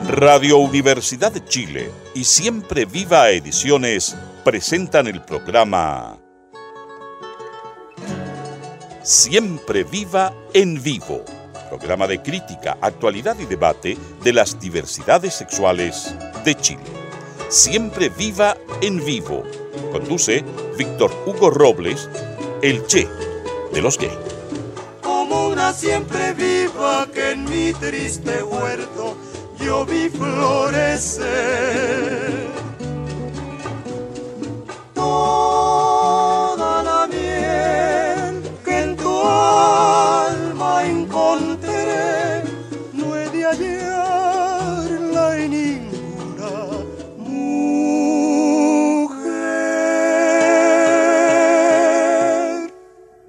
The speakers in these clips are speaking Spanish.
Radio Universidad de Chile y Siempre Viva Ediciones presentan el programa Siempre Viva en Vivo, programa de crítica, actualidad y debate de las diversidades sexuales de Chile. Siempre Viva en Vivo. Conduce Víctor Hugo Robles, el Che de los gays. Como una siempre viva que en mi triste huerto yo vi florecer. Toda la miel que en tu alma encontré, no he de hallarla en ninguna mujer.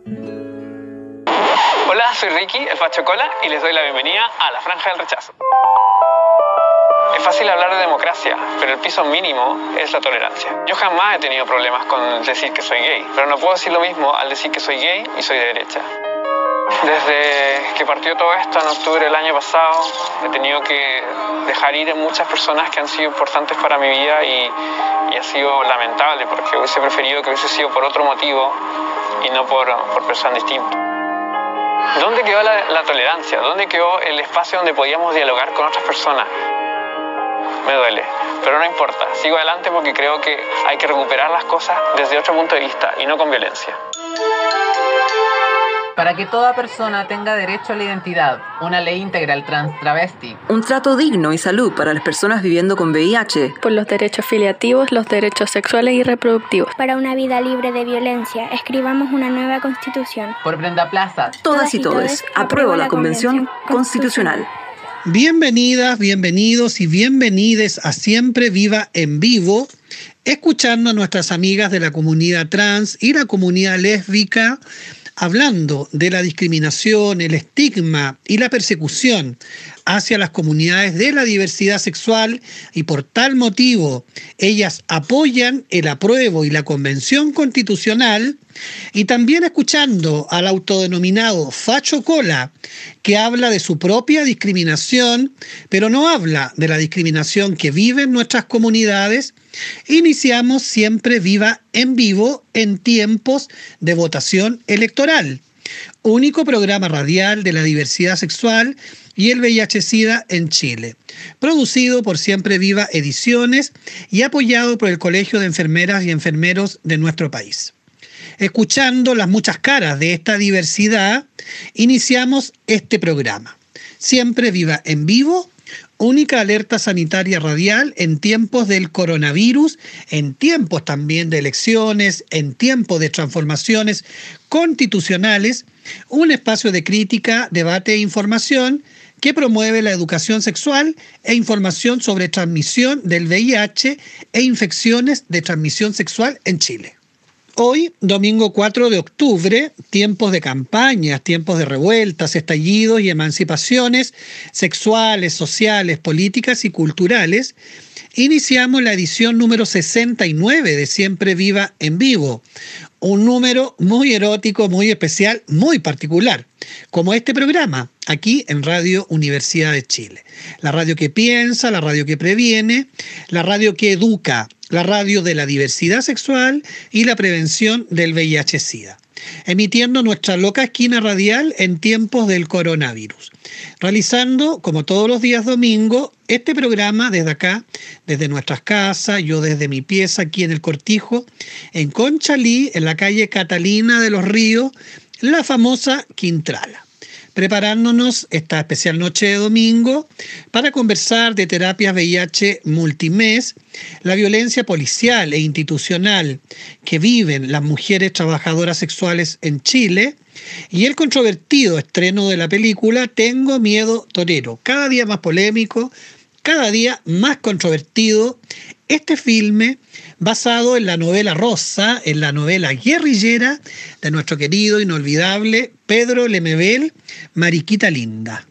Hola, soy Ricky, el Facho Cola, y les doy la bienvenida a la Franja del Rechazo. Es fácil hablar de democracia, pero el piso mínimo es la tolerancia. Yo jamás he tenido problemas con decir que soy gay, pero no puedo decir lo mismo al decir que soy gay y soy de derecha. Desde que partió todo esto en octubre del año pasado, he tenido que dejar ir a muchas personas que han sido importantes para mi vida y ha sido lamentable porque hubiese preferido que hubiese sido por otro motivo y no por personas distintas. ¿Dónde quedó la tolerancia? ¿Dónde quedó el espacio donde podíamos dialogar con otras personas? Me duele, pero no importa. Sigo adelante porque creo que hay que recuperar las cosas desde otro punto de vista y no con violencia. Para que toda persona tenga derecho a la identidad, una ley integral trans travesti, un trato digno y salud para las personas viviendo con VIH, por los derechos filiativos, los derechos sexuales y reproductivos, para una vida libre de violencia, escribamos una nueva constitución. Por Brenda Plaza, todas y todes, apruebo la Convención Constitucional. Bienvenidas, bienvenidos y bienvenides a Siempre Viva en Vivo, escuchando a nuestras amigas de la comunidad trans y la comunidad lésbica, hablando de la discriminación, el estigma y la persecución hacia las comunidades de la diversidad sexual, y por tal motivo ellas apoyan el apruebo y la Convención Constitucional, y también escuchando al autodenominado Facho Cola, que habla de su propia discriminación, pero no habla de la discriminación que viven nuestras comunidades. Iniciamos Siempre Viva en Vivo en tiempos de votación electoral, único programa radial de la diversidad sexual y el VIH-Sida en Chile, producido por Siempre Viva Ediciones y apoyado por el Colegio de Enfermeras y Enfermeros de nuestro país. Escuchando las muchas caras de esta diversidad, iniciamos este programa. Siempre Viva en Vivo, única alerta sanitaria radial en tiempos del coronavirus, en tiempos también de elecciones, en tiempos de transformaciones constitucionales, un espacio de crítica, debate e información que promueve la educación sexual e información sobre transmisión del VIH e infecciones de transmisión sexual en Chile. Hoy, domingo 4 de octubre, tiempos de campañas, tiempos de revueltas, estallidos y emancipaciones sexuales, sociales, políticas y culturales, iniciamos la edición número 69 de Siempre Viva en Vivo, un número muy erótico, muy especial, muy particular, como este programa, aquí en Radio Universidad de Chile. La radio que piensa, la radio que previene, la radio que educa, la radio de la diversidad sexual y la prevención del VIH-Sida, emitiendo nuestra loca esquina radial en tiempos del coronavirus, realizando, como todos los días domingo, este programa desde acá, desde nuestras casas, yo desde mi pieza aquí en el Cortijo, en Conchalí, en la calle Catalina de los Ríos, la famosa Quintrala, preparándonos esta especial noche de domingo para conversar de terapias VIH multimés, la violencia policial e institucional que viven las mujeres trabajadoras sexuales en Chile y el controvertido estreno de la película Tengo Miedo Torero, cada día más polémico, cada día más controvertido. Este filme, basado en la novela rosa, en la novela guerrillera de nuestro querido, inolvidable Pedro Lemebel, Mariquita Linda.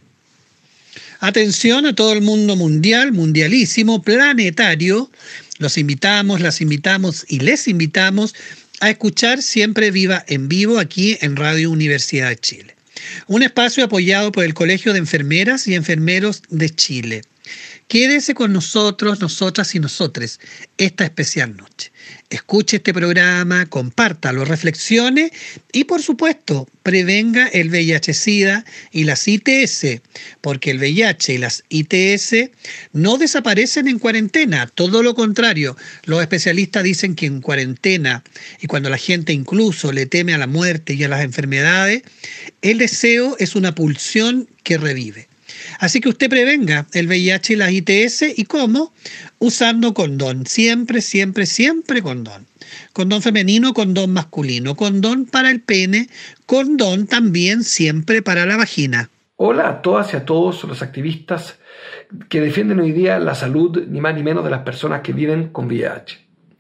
Atención a todo el mundo mundial, mundialísimo, planetario. Los invitamos, las invitamos y les invitamos a escuchar Siempre Viva en Vivo aquí en Radio Universidad de Chile. Un espacio apoyado por el Colegio de Enfermeras y Enfermeros de Chile, Quédese con nosotros, nosotras y nosotres esta especial noche. Escuche este programa, compártalo, reflexione y, por supuesto, prevenga el VIH-Sida y las ITS, porque el VIH y las ITS no desaparecen en cuarentena, todo lo contrario. Los especialistas dicen que en cuarentena y cuando la gente incluso le teme a la muerte y a las enfermedades, el deseo es una pulsión que revive. Así que usted prevenga el VIH y las ITS, ¿y cómo? Usando condón, siempre, siempre, siempre condón. Condón femenino, condón masculino, condón para el pene, condón también siempre para la vagina. Hola a todas y a todos los activistas que defienden hoy día la salud, ni más ni menos, de las personas que viven con VIH.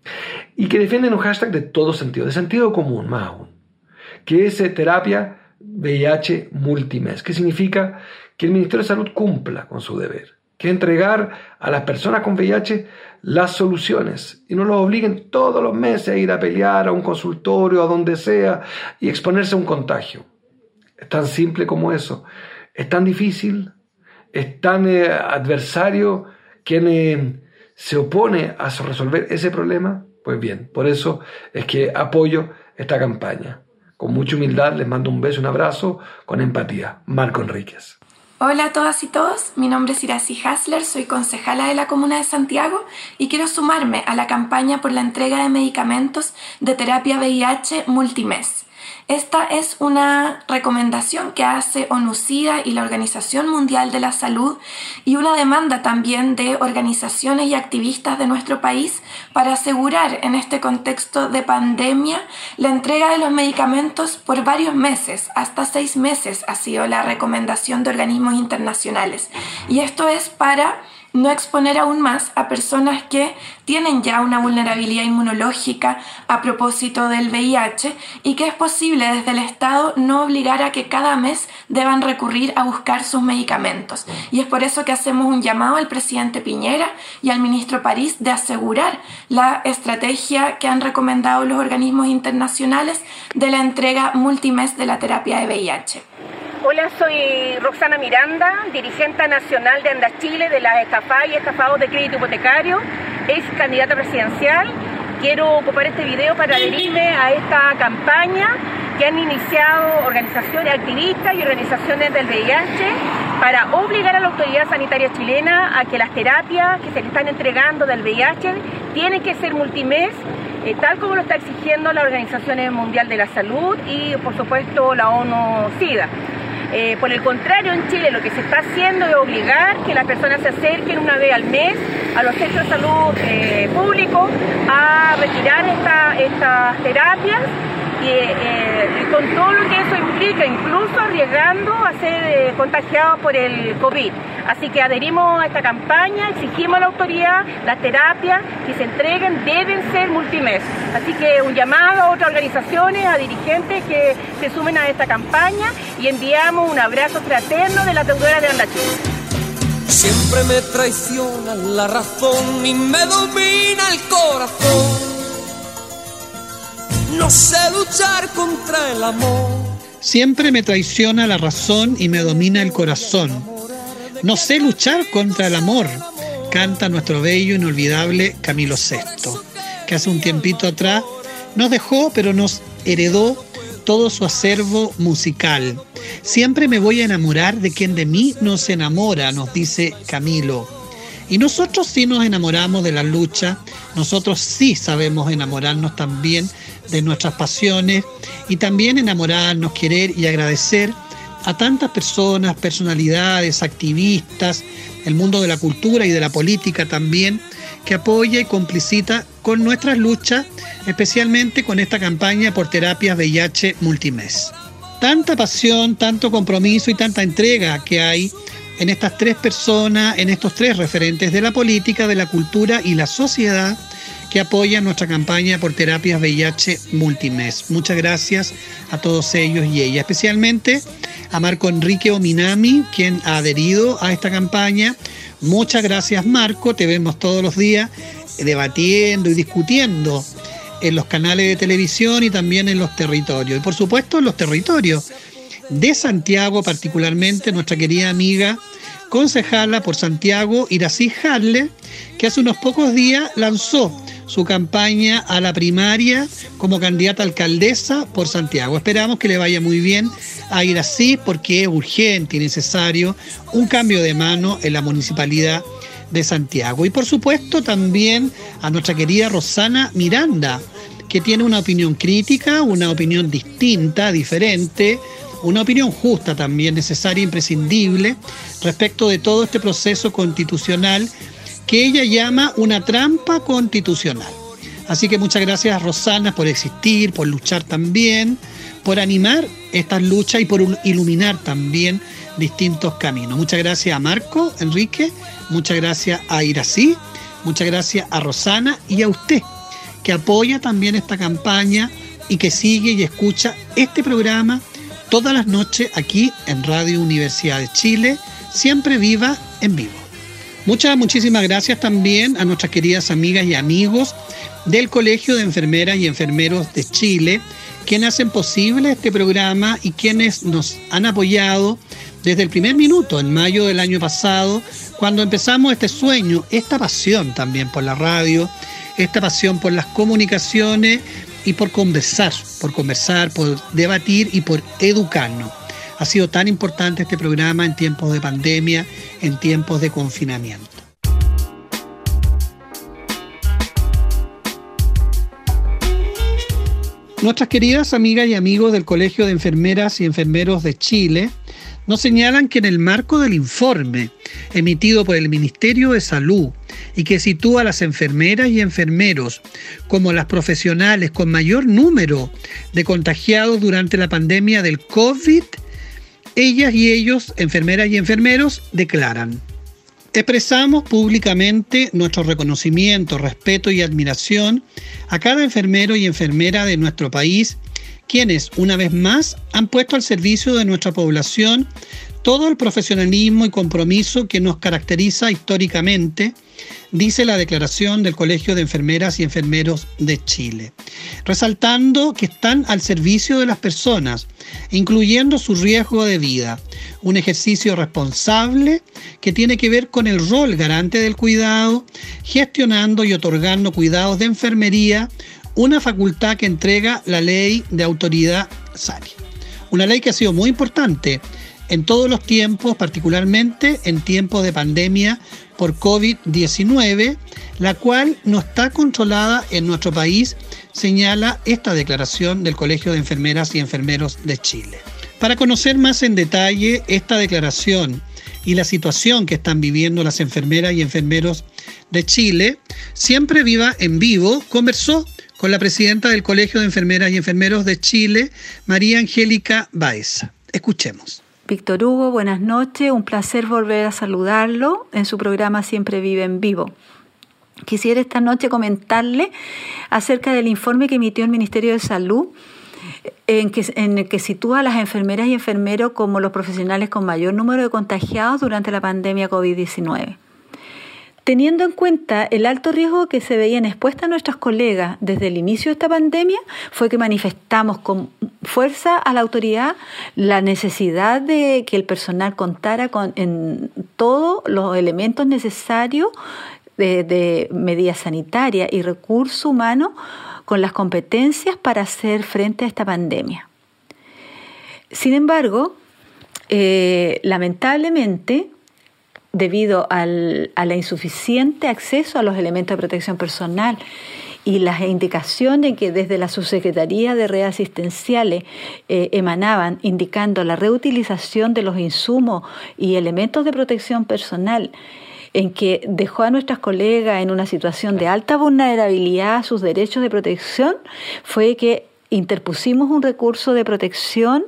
Y que defienden un hashtag de todo sentido, de sentido común más aún, que es terapia VIH multimes, que significa que el Ministerio de Salud cumpla con su deber, que es entregar a las personas con VIH las soluciones y no los obliguen todos los meses a ir a pelear a un consultorio, a donde sea, y exponerse a un contagio. Es tan simple como eso. Es tan difícil, es tan adversario quien se opone a resolver ese problema. Pues bien, por eso es que apoyo esta campaña. Con mucha humildad les mando un beso, un abrazo, con empatía. Marco Enríquez. Hola a todas y todos, mi nombre es Iracy Hasler, soy concejala de la Comuna de Santiago y quiero sumarme a la campaña por la entrega de medicamentos de terapia VIH multimes. Esta es una recomendación que hace ONU-SIDA y la Organización Mundial de la Salud y una demanda también de organizaciones y activistas de nuestro país para asegurar en este contexto de pandemia la entrega de los medicamentos por varios meses, hasta 6 meses ha sido la recomendación de organismos internacionales. Y esto es para no exponer aún más a personas que tienen ya una vulnerabilidad inmunológica a propósito del VIH y que es posible desde el Estado no obligar a que cada mes deban recurrir a buscar sus medicamentos. Y es por eso que hacemos un llamado al presidente Piñera y al ministro París de asegurar la estrategia que han recomendado los organismos internacionales de la entrega multimes de la terapia de VIH. Hola, soy Roxana Miranda, dirigente nacional de Anda Chile, de las estafadas y estafados de crédito hipotecario, ex candidata presidencial. Quiero ocupar este video para adherirme a esta campaña que han iniciado organizaciones activistas y organizaciones del VIH para obligar a la autoridad sanitaria chilena a que las terapias que se le están entregando del VIH tienen que ser multimes, tal como lo está exigiendo la Organización Mundial de la Salud y, por supuesto, la ONU-SIDA. Por el contrario, en Chile lo que se está haciendo es obligar que las personas se acerquen una vez al mes a los centros de salud públicos a retirar estas terapias y con todo lo que eso implica, incluso arriesgando a ser contagiados por el COVID. Así que adherimos a esta campaña, exigimos a la autoridad las terapias que se entreguen deben ser multimes. Así que un llamado a otras organizaciones, a dirigentes que se sumen a esta campaña y enviamos un abrazo fraterno de la deudora de Anda Chile. Siempre me traiciona la razón y me domina el corazón. No sé luchar contra el amor. Siempre me traiciona la razón y me domina el corazón. No sé luchar contra el amor, canta nuestro bello, inolvidable Camilo VI, que hace un tiempito atrás nos dejó, pero nos heredó todo su acervo musical. Siempre me voy a enamorar de quien de mí no se enamora, nos dice Camilo. Y nosotros sí nos enamoramos de la lucha, nosotros sí sabemos enamorarnos también de nuestras pasiones y también enamorarnos, querer y agradecer a tantas personas, personalidades, activistas, el mundo de la cultura y de la política también, que apoya y complicita con nuestras luchas, especialmente con esta campaña por terapias VIH multimes. Tanta pasión, tanto compromiso y tanta entrega que hay en estas 3 personas, en estos 3 referentes de la política, de la cultura y la sociedad que apoyan nuestra campaña por terapias VIH multimes. Muchas gracias a todos ellos y ellas, especialmente a Marco Enrique Ominami, quien ha adherido a esta campaña. Muchas gracias, Marco, te vemos todos los días debatiendo y discutiendo en los canales de televisión y también en los territorios. Y por supuesto en los territorios de Santiago, particularmente nuestra querida amiga concejala por Santiago, Iracy Hasler, que hace unos pocos días lanzó su campaña a la primaria como candidata a alcaldesa por Santiago. Esperamos que le vaya muy bien a Iracy porque es urgente y necesario un cambio de mano en la municipalidad de Santiago. Y por supuesto también a nuestra querida Rosana Miranda, que tiene una opinión crítica, una opinión distinta, diferente, una opinión justa también, necesaria e imprescindible respecto de todo este proceso constitucional que ella llama una trampa constitucional. Así que muchas gracias, Rosana, por existir, por luchar también, por animar estas luchas y por iluminar también distintos caminos. Muchas gracias a Marco, Enrique, muchas gracias a Iracy, muchas gracias a Rosana y a usted, que apoya también esta campaña y que sigue y escucha este programa todas las noches aquí en Radio Universidad de Chile, Siempre Viva en Vivo. Muchísimas gracias también a nuestras queridas amigas y amigos del Colegio de Enfermeras y Enfermeros de Chile, quienes hacen posible este programa y quienes nos han apoyado desde el primer minuto, en mayo del año pasado, cuando empezamos este sueño, esta pasión también por la radio, esta pasión por las comunicaciones y por conversar, por debatir y por educarnos. Ha sido tan importante este programa en tiempos de pandemia, en tiempos de confinamiento. Nuestras queridas amigas y amigos del Colegio de Enfermeras y Enfermeros de Chile nos señalan que en el marco del informe emitido por el Ministerio de Salud y que sitúa a las enfermeras y enfermeros como las profesionales con mayor número de contagiados durante la pandemia del COVID, ellas y ellos, enfermeras y enfermeros, declaran: expresamos públicamente nuestro reconocimiento, respeto y admiración a cada enfermero y enfermera de nuestro país, quienes, una vez más, han puesto al servicio de nuestra población todo el profesionalismo y compromiso que nos caracteriza históricamente, dice la declaración del Colegio de Enfermeras y Enfermeros de Chile, resaltando que están al servicio de las personas, incluyendo su riesgo de vida, un ejercicio responsable que tiene que ver con el rol garante del cuidado, gestionando y otorgando cuidados de enfermería, una facultad que entrega la Ley de Autoridad Sanitaria. Una ley que ha sido muy importante en todos los tiempos, particularmente en tiempos de pandemia por COVID-19, la cual no está controlada en nuestro país, señala esta declaración del Colegio de Enfermeras y Enfermeros de Chile. Para conocer más en detalle esta declaración y la situación que están viviendo las enfermeras y enfermeros de Chile, Siempre Viva en Vivo conversó con la presidenta del Colegio de Enfermeras y Enfermeros de Chile, María Angélica Baeza. Escuchemos. Víctor Hugo, buenas noches, un placer volver a saludarlo en su programa Siempre Vive en Vivo. Quisiera esta noche comentarle acerca del informe que emitió el Ministerio de Salud, en el que sitúa a las enfermeras y enfermeros como los profesionales con mayor número de contagiados durante la pandemia COVID-19. Teniendo en cuenta el alto riesgo que se veían expuestas nuestras colegas desde el inicio de esta pandemia, fue que manifestamos con fuerza a la autoridad la necesidad de que el personal contara con en todos los elementos necesarios de medidas sanitarias y recursos humanos con las competencias para hacer frente a esta pandemia. Sin embargo, lamentablemente, debido al insuficiente acceso a los elementos de protección personal y las indicaciones que desde la Subsecretaría de Redes Asistenciales emanaban indicando la reutilización de los insumos y elementos de protección personal, en que dejó a nuestras colegas en una situación de alta vulnerabilidad a sus derechos de protección, fue que interpusimos un recurso de protección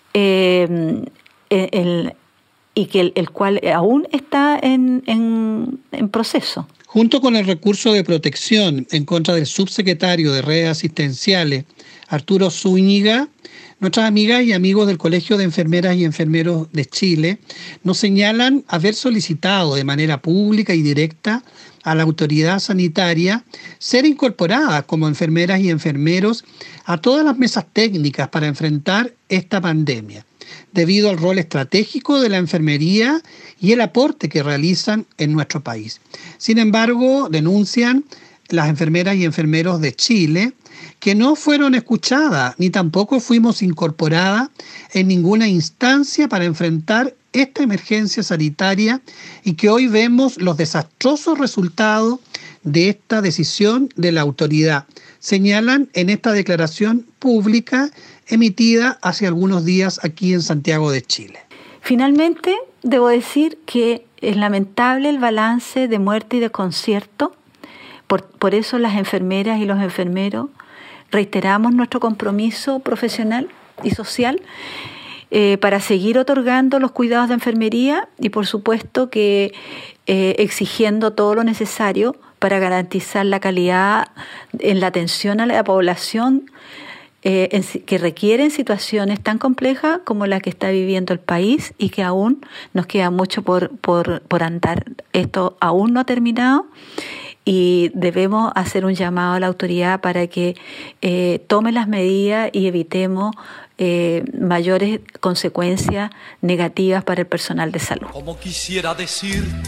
y que el cual aún está en proceso. Junto con el recurso de protección en contra del subsecretario de Redes Asistenciales, Arturo Zúñiga, nuestras amigas y amigos del Colegio de Enfermeras y Enfermeros de Chile nos señalan haber solicitado de manera pública y directa a la autoridad sanitaria ser incorporadas como enfermeras y enfermeros a todas las mesas técnicas para enfrentar esta pandemia. debido al rol estratégico de la enfermería y el aporte que realizan en nuestro país. Sin embargo, denuncian las enfermeras y enfermeros de Chile que no fueron escuchadas ni tampoco fuimos incorporadas en ninguna instancia para enfrentar esta emergencia sanitaria y que hoy vemos los desastrosos resultados de esta decisión de la autoridad, señalan en esta declaración pública emitida hace algunos días aquí en Santiago de Chile. Finalmente, debo decir que es lamentable el balance de muerte y desconcierto. Por eso las enfermeras y los enfermeros reiteramos nuestro compromiso profesional y social para seguir otorgando los cuidados de enfermería y por supuesto que exigiendo todo lo necesario para garantizar la calidad en la atención a la población que requieren situaciones tan complejas como la que está viviendo el país y que aún nos queda mucho por andar. Esto aún no ha terminado y debemos hacer un llamado a la autoridad para que tome las medidas y evitemos mayores consecuencias negativas para el personal de salud. Como quisiera decirte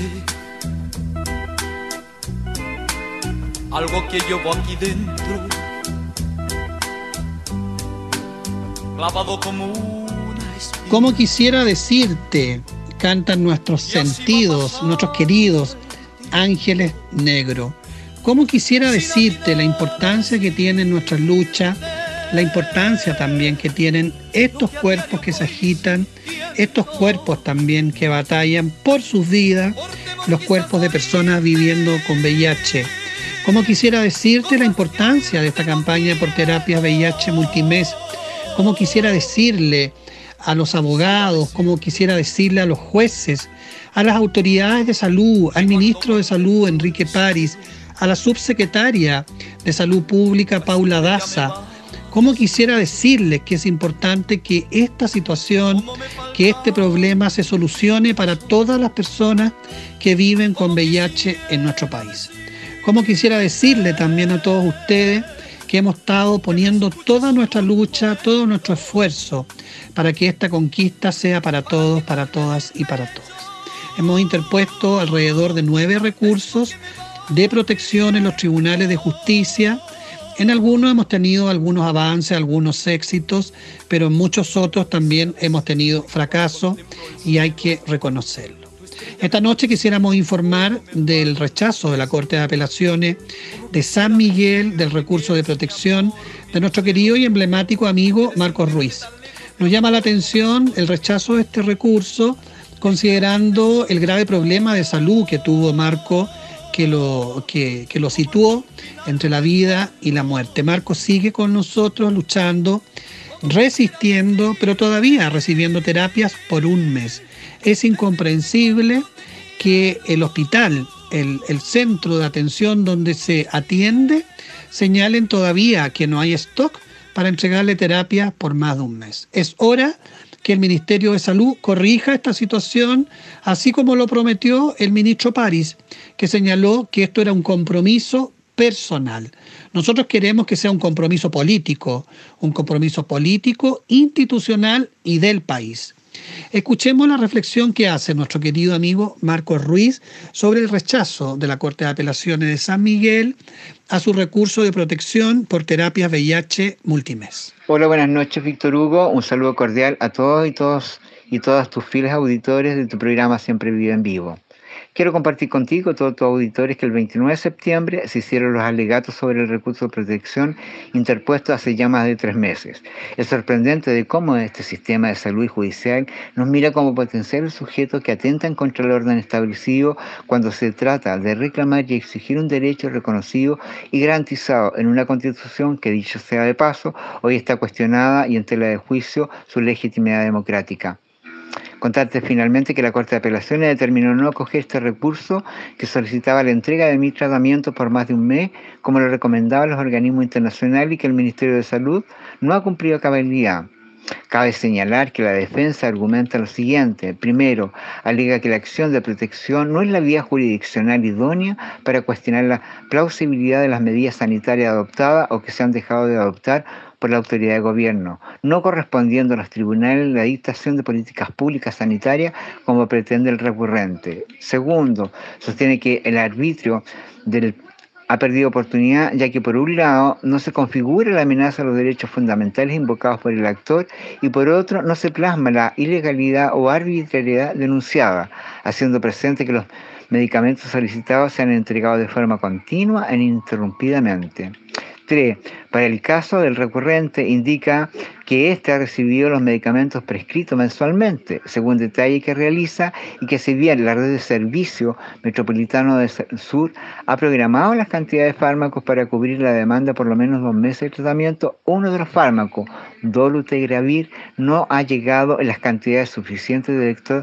algo que llevo aquí dentro, clavado como una espina. Como quisiera decirte, cantan nuestros sentidos, nuestros queridos ángeles negros. Como quisiera decirte la importancia que tienen nuestras luchas, la importancia también que tienen estos cuerpos que se agitan, estos cuerpos también que batallan por sus vidas, los cuerpos de personas viviendo con VIH. Como quisiera decirte la importancia de esta campaña por terapias VIH multimes. Como quisiera decirle a los abogados, como quisiera decirle a los jueces, a las autoridades de salud, al ministro de Salud, Enrique París, a la subsecretaria de Salud Pública, Paula Daza. Como quisiera decirles que es importante que esta situación, que este problema se solucione para todas las personas que viven con VIH en nuestro país. Como quisiera decirle también a todos ustedes que hemos estado poniendo toda nuestra lucha, todo nuestro esfuerzo para que esta conquista sea para todos, para todas y para todas. Hemos interpuesto alrededor de 9 recursos de protección en los tribunales de justicia. En algunos hemos tenido algunos avances, algunos éxitos, pero en muchos otros también hemos tenido fracasos y hay que reconocerlo. Esta noche quisiéramos informar del rechazo de la Corte de Apelaciones de San Miguel del recurso de protección de nuestro querido y emblemático amigo Marcos Ruiz. Nos llama la atención el rechazo de este recurso considerando el grave problema de salud que tuvo Marco, que lo situó entre la vida y la muerte. Marco sigue con nosotros luchando, resistiendo, pero todavía recibiendo terapias por un mes. Es incomprensible que el hospital, el centro de atención donde se atiende, señalen todavía que no hay stock para entregarle terapias por más de un mes. Es hora que el Ministerio de Salud corrija esta situación, así como lo prometió el ministro París, que señaló que esto era un compromiso personal. Nosotros queremos que sea un compromiso político institucional y del país. Escuchemos la reflexión que hace nuestro querido amigo Marcos Ruiz sobre el rechazo de la Corte de Apelaciones de San Miguel a su recurso de protección por terapias VIH multimes. Hola, buenas noches, Víctor Hugo. Un saludo cordial a todos y todas tus fieles auditores de tu programa Siempre Vive en Vivo. Quiero compartir contigo, todos tus auditores, que el 29 de septiembre se hicieron los alegatos sobre el recurso de protección interpuesto hace ya más de 3 meses. Es sorprendente de cómo este sistema de salud y judicial nos mira como potenciales sujetos que atentan contra el orden establecido cuando se trata de reclamar y exigir un derecho reconocido y garantizado en una Constitución que, dicho sea de paso, hoy está cuestionada y en tela de juicio su legitimidad democrática. Contarte finalmente que la Corte de Apelaciones determinó no acoger este recurso que solicitaba la entrega de mi tratamiento por más de un mes, como lo recomendaban los organismos internacionales, y que el Ministerio de Salud no ha cumplido a cabalidad. Cabe señalar que la defensa argumenta lo siguiente. Primero, alega que la acción de protección no es la vía jurisdiccional idónea para cuestionar la plausibilidad de las medidas sanitarias adoptadas o que se han dejado de adoptar por la autoridad de gobierno, no correspondiendo a los tribunales la dictación de políticas públicas sanitarias como pretende el recurrente. Segundo, sostiene que el arbitrio ha perdido oportunidad, ya que por un lado no se configura la amenaza a los derechos fundamentales invocados por el actor y por otro no se plasma la ilegalidad o arbitrariedad denunciada, haciendo presente que los medicamentos solicitados sean entregados de forma continua e ininterrumpidamente. 3. Para el caso del recurrente, indica que éste ha recibido los medicamentos prescritos mensualmente, según detalle que realiza, y que si bien la red de servicio metropolitano del sur ha programado las cantidades de fármacos para cubrir la demanda por lo menos 2 meses de tratamiento, uno de los fármacos, dolutegravir, no ha llegado en las cantidades suficientes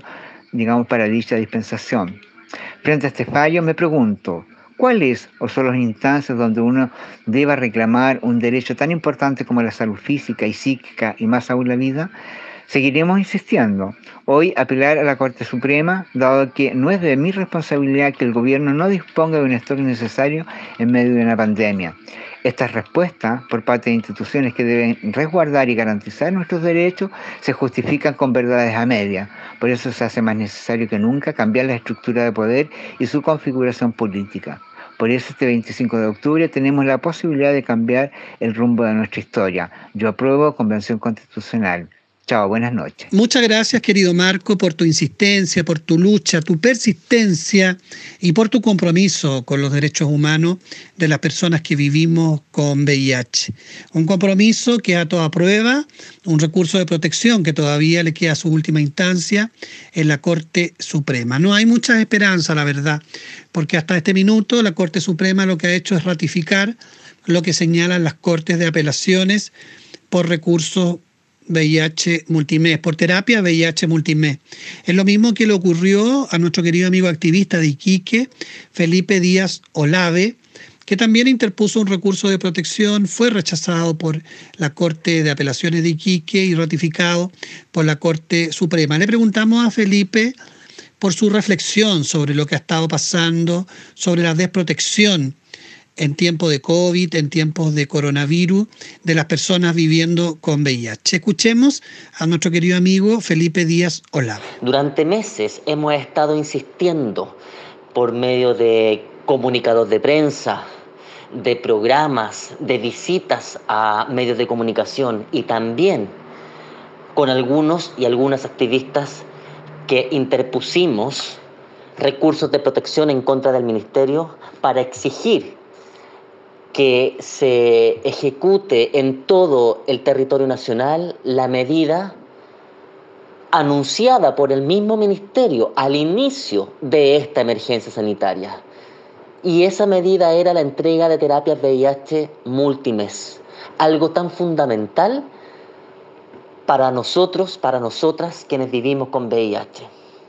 para dicha dispensación. Frente a este fallo, me pregunto, ¿cuáles son las instancias donde uno deba reclamar un derecho tan importante como la salud física y psíquica y más aún la vida? Seguiremos insistiendo. Hoy apelar a la Corte Suprema, dado que no es de mi responsabilidad que el gobierno no disponga de un stock necesario en medio de una pandemia. Estas respuestas por parte de instituciones que deben resguardar y garantizar nuestros derechos se justifican con verdades a medias. Por eso se hace más necesario que nunca cambiar la estructura de poder y su configuración política. Por eso este 25 de octubre tenemos la posibilidad de cambiar el rumbo de nuestra historia. Yo apruebo Convención Constitucional. Chao, buenas noches. Muchas gracias, querido Marco, por tu insistencia, por tu lucha, tu persistencia y por tu compromiso con los derechos humanos de las personas que vivimos con VIH. Un compromiso que a toda prueba, un recurso de protección que todavía le queda a su última instancia en la Corte Suprema. No hay mucha esperanza, la verdad, porque hasta este minuto la Corte Suprema lo que ha hecho es ratificar lo que señalan las Cortes de Apelaciones por recursos VIH multimes, por terapia VIH multimes. Es lo mismo que le ocurrió a nuestro querido amigo activista de Iquique, Felipe Díaz Olave, que también interpuso un recurso de protección, fue rechazado por la Corte de Apelaciones de Iquique y ratificado por la Corte Suprema. Le preguntamos a Felipe por su reflexión sobre lo que ha estado pasando, sobre la desprotección en tiempos de COVID, en tiempos de coronavirus, de las personas viviendo con VIH. Escuchemos a nuestro querido amigo Felipe Díaz Olave. Durante meses hemos estado insistiendo por medio de comunicados de prensa, de programas, de visitas a medios de comunicación y también con algunos y algunas activistas que interpusimos recursos de protección en contra del Ministerio para exigir que se ejecute en todo el territorio nacional la medida anunciada por el mismo Ministerio al inicio de esta emergencia sanitaria. Y esa medida era la entrega de terapias VIH multimes, algo tan fundamental para nosotros, para nosotras, quienes vivimos con VIH.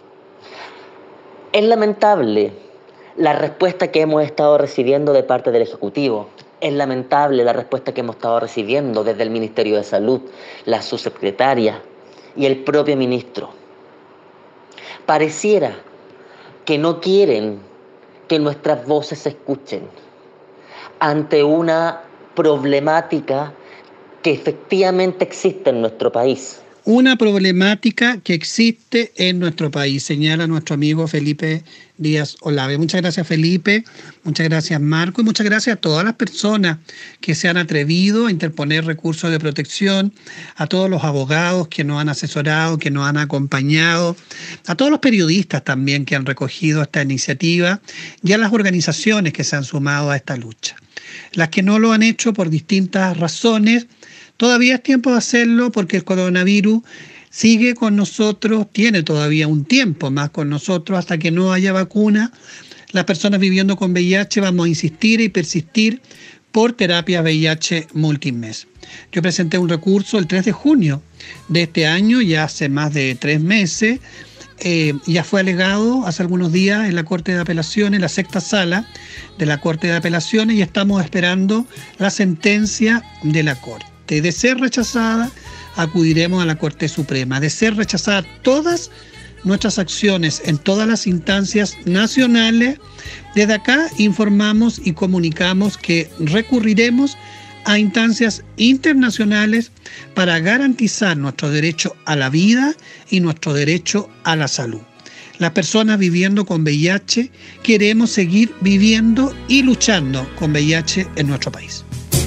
Es lamentable la respuesta que hemos estado recibiendo de parte del Ejecutivo. Es lamentable la respuesta que hemos estado recibiendo desde el Ministerio de Salud, la subsecretaria y el propio ministro. Pareciera que no quieren que nuestras voces se escuchen ante una problemática que efectivamente existe en nuestro país. Una problemática que existe en nuestro país, señala nuestro amigo Felipe Díaz Olave. Muchas gracias, Felipe, muchas gracias, Marco, y muchas gracias a todas las personas que se han atrevido a interponer recursos de protección, a todos los abogados que nos han asesorado, que nos han acompañado, a todos los periodistas también que han recogido esta iniciativa y a las organizaciones que se han sumado a esta lucha. Las que no lo han hecho por distintas razones, todavía es tiempo de hacerlo porque el coronavirus sigue con nosotros, tiene todavía un tiempo más con nosotros hasta que no haya vacuna. Las personas viviendo con VIH vamos a insistir y persistir por terapia VIH multimes. Yo presenté un recurso el 3 de junio de este año, ya hace más de 3 meses, ya fue alegado hace algunos días en la Corte de Apelaciones, en la 6ª Sala de la Corte de Apelaciones, y estamos esperando la sentencia de la Corte. De ser rechazada, acudiremos a la Corte Suprema. De ser rechazadas todas nuestras acciones en todas las instancias nacionales, desde acá informamos y comunicamos que recurriremos a instancias internacionales para garantizar nuestro derecho a la vida y nuestro derecho a la salud. Las personas viviendo con VIH queremos seguir viviendo y luchando con VIH en nuestro país.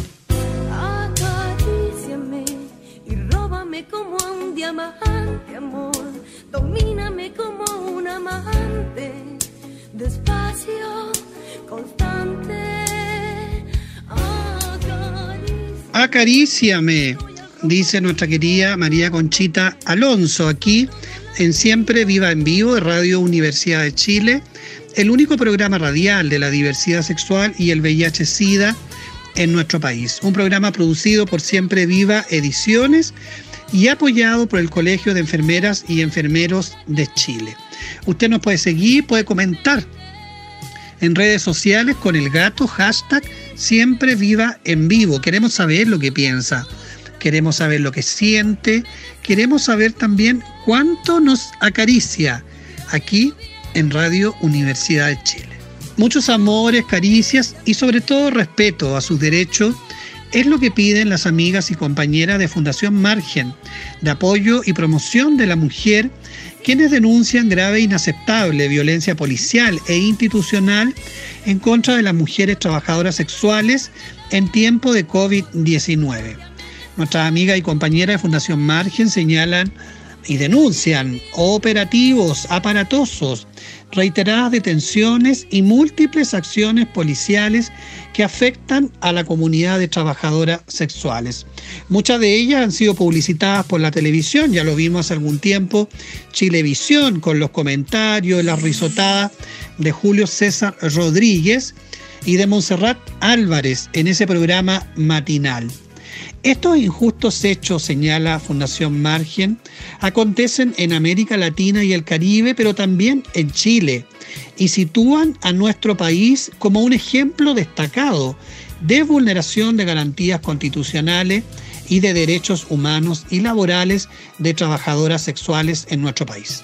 Acaríciame y róbame como un diamante, amor. Domíname como un amante, despacio, constante. Acaríciame, dice nuestra querida María Conchita Alonso, aquí en Siempre Viva en Vivo de Radio Universidad de Chile, el único programa radial de la diversidad sexual y el VIH-Sida en nuestro país. Un programa producido por Siempre Viva Ediciones y apoyado por el Colegio de Enfermeras y Enfermeros de Chile. Usted nos puede seguir, puede comentar en redes sociales con el gato hashtag Siempre Viva en Vivo. Queremos saber lo que piensa, queremos saber lo que siente, queremos saber también cuánto nos acaricia aquí en Radio Universidad de Chile. Muchos amores, caricias y sobre todo respeto a sus derechos es lo que piden las amigas y compañeras de Fundación Margen, de apoyo y promoción de la mujer, quienes denuncian grave e inaceptable violencia policial e institucional en contra de las mujeres trabajadoras sexuales en tiempo de COVID-19. Nuestras amigas y compañeras de Fundación Margen señalan y denuncian operativos aparatosos, reiteradas detenciones y múltiples acciones policiales que afectan a la comunidad de trabajadoras sexuales. Muchas de ellas han sido publicitadas por la televisión, ya lo vimos hace algún tiempo, Chilevisión, con los comentarios, las risotadas de Julio César Rodríguez y de Montserrat Álvarez en ese programa matinal. Estos injustos hechos, señala Fundación Margen, acontecen en América Latina y el Caribe, pero también en Chile, y sitúan a nuestro país como un ejemplo destacado de vulneración de garantías constitucionales y de derechos humanos y laborales de trabajadoras sexuales en nuestro país.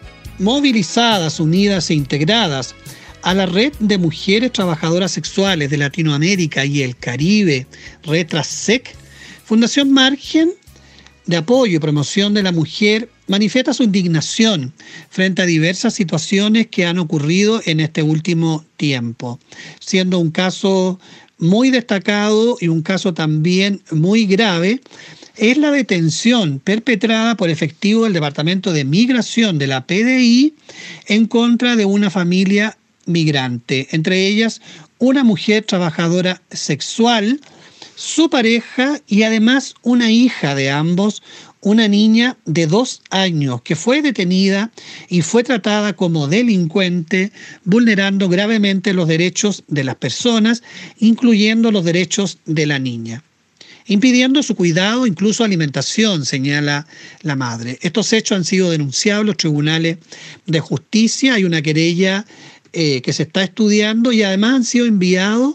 Movilizadas, unidas e integradas a la red de mujeres trabajadoras sexuales de Latinoamérica y el Caribe, RetraSec, Fundación Margen, de apoyo y promoción de la mujer, manifiesta su indignación frente a diversas situaciones que han ocurrido en este último tiempo, siendo un caso muy destacado y un caso también muy grave, es la detención perpetrada por efectivos del Departamento de Migración de la PDI en contra de una familia migrante, entre ellas una mujer trabajadora sexual, su pareja y además una hija de ambos, una niña de 2 años que fue detenida y fue tratada como delincuente, vulnerando gravemente los derechos de las personas, incluyendo los derechos de la niña, impidiendo su cuidado, incluso alimentación, señala la madre. Estos hechos han sido denunciados en los tribunales de justicia, hay una querella que se está estudiando y además han sido enviados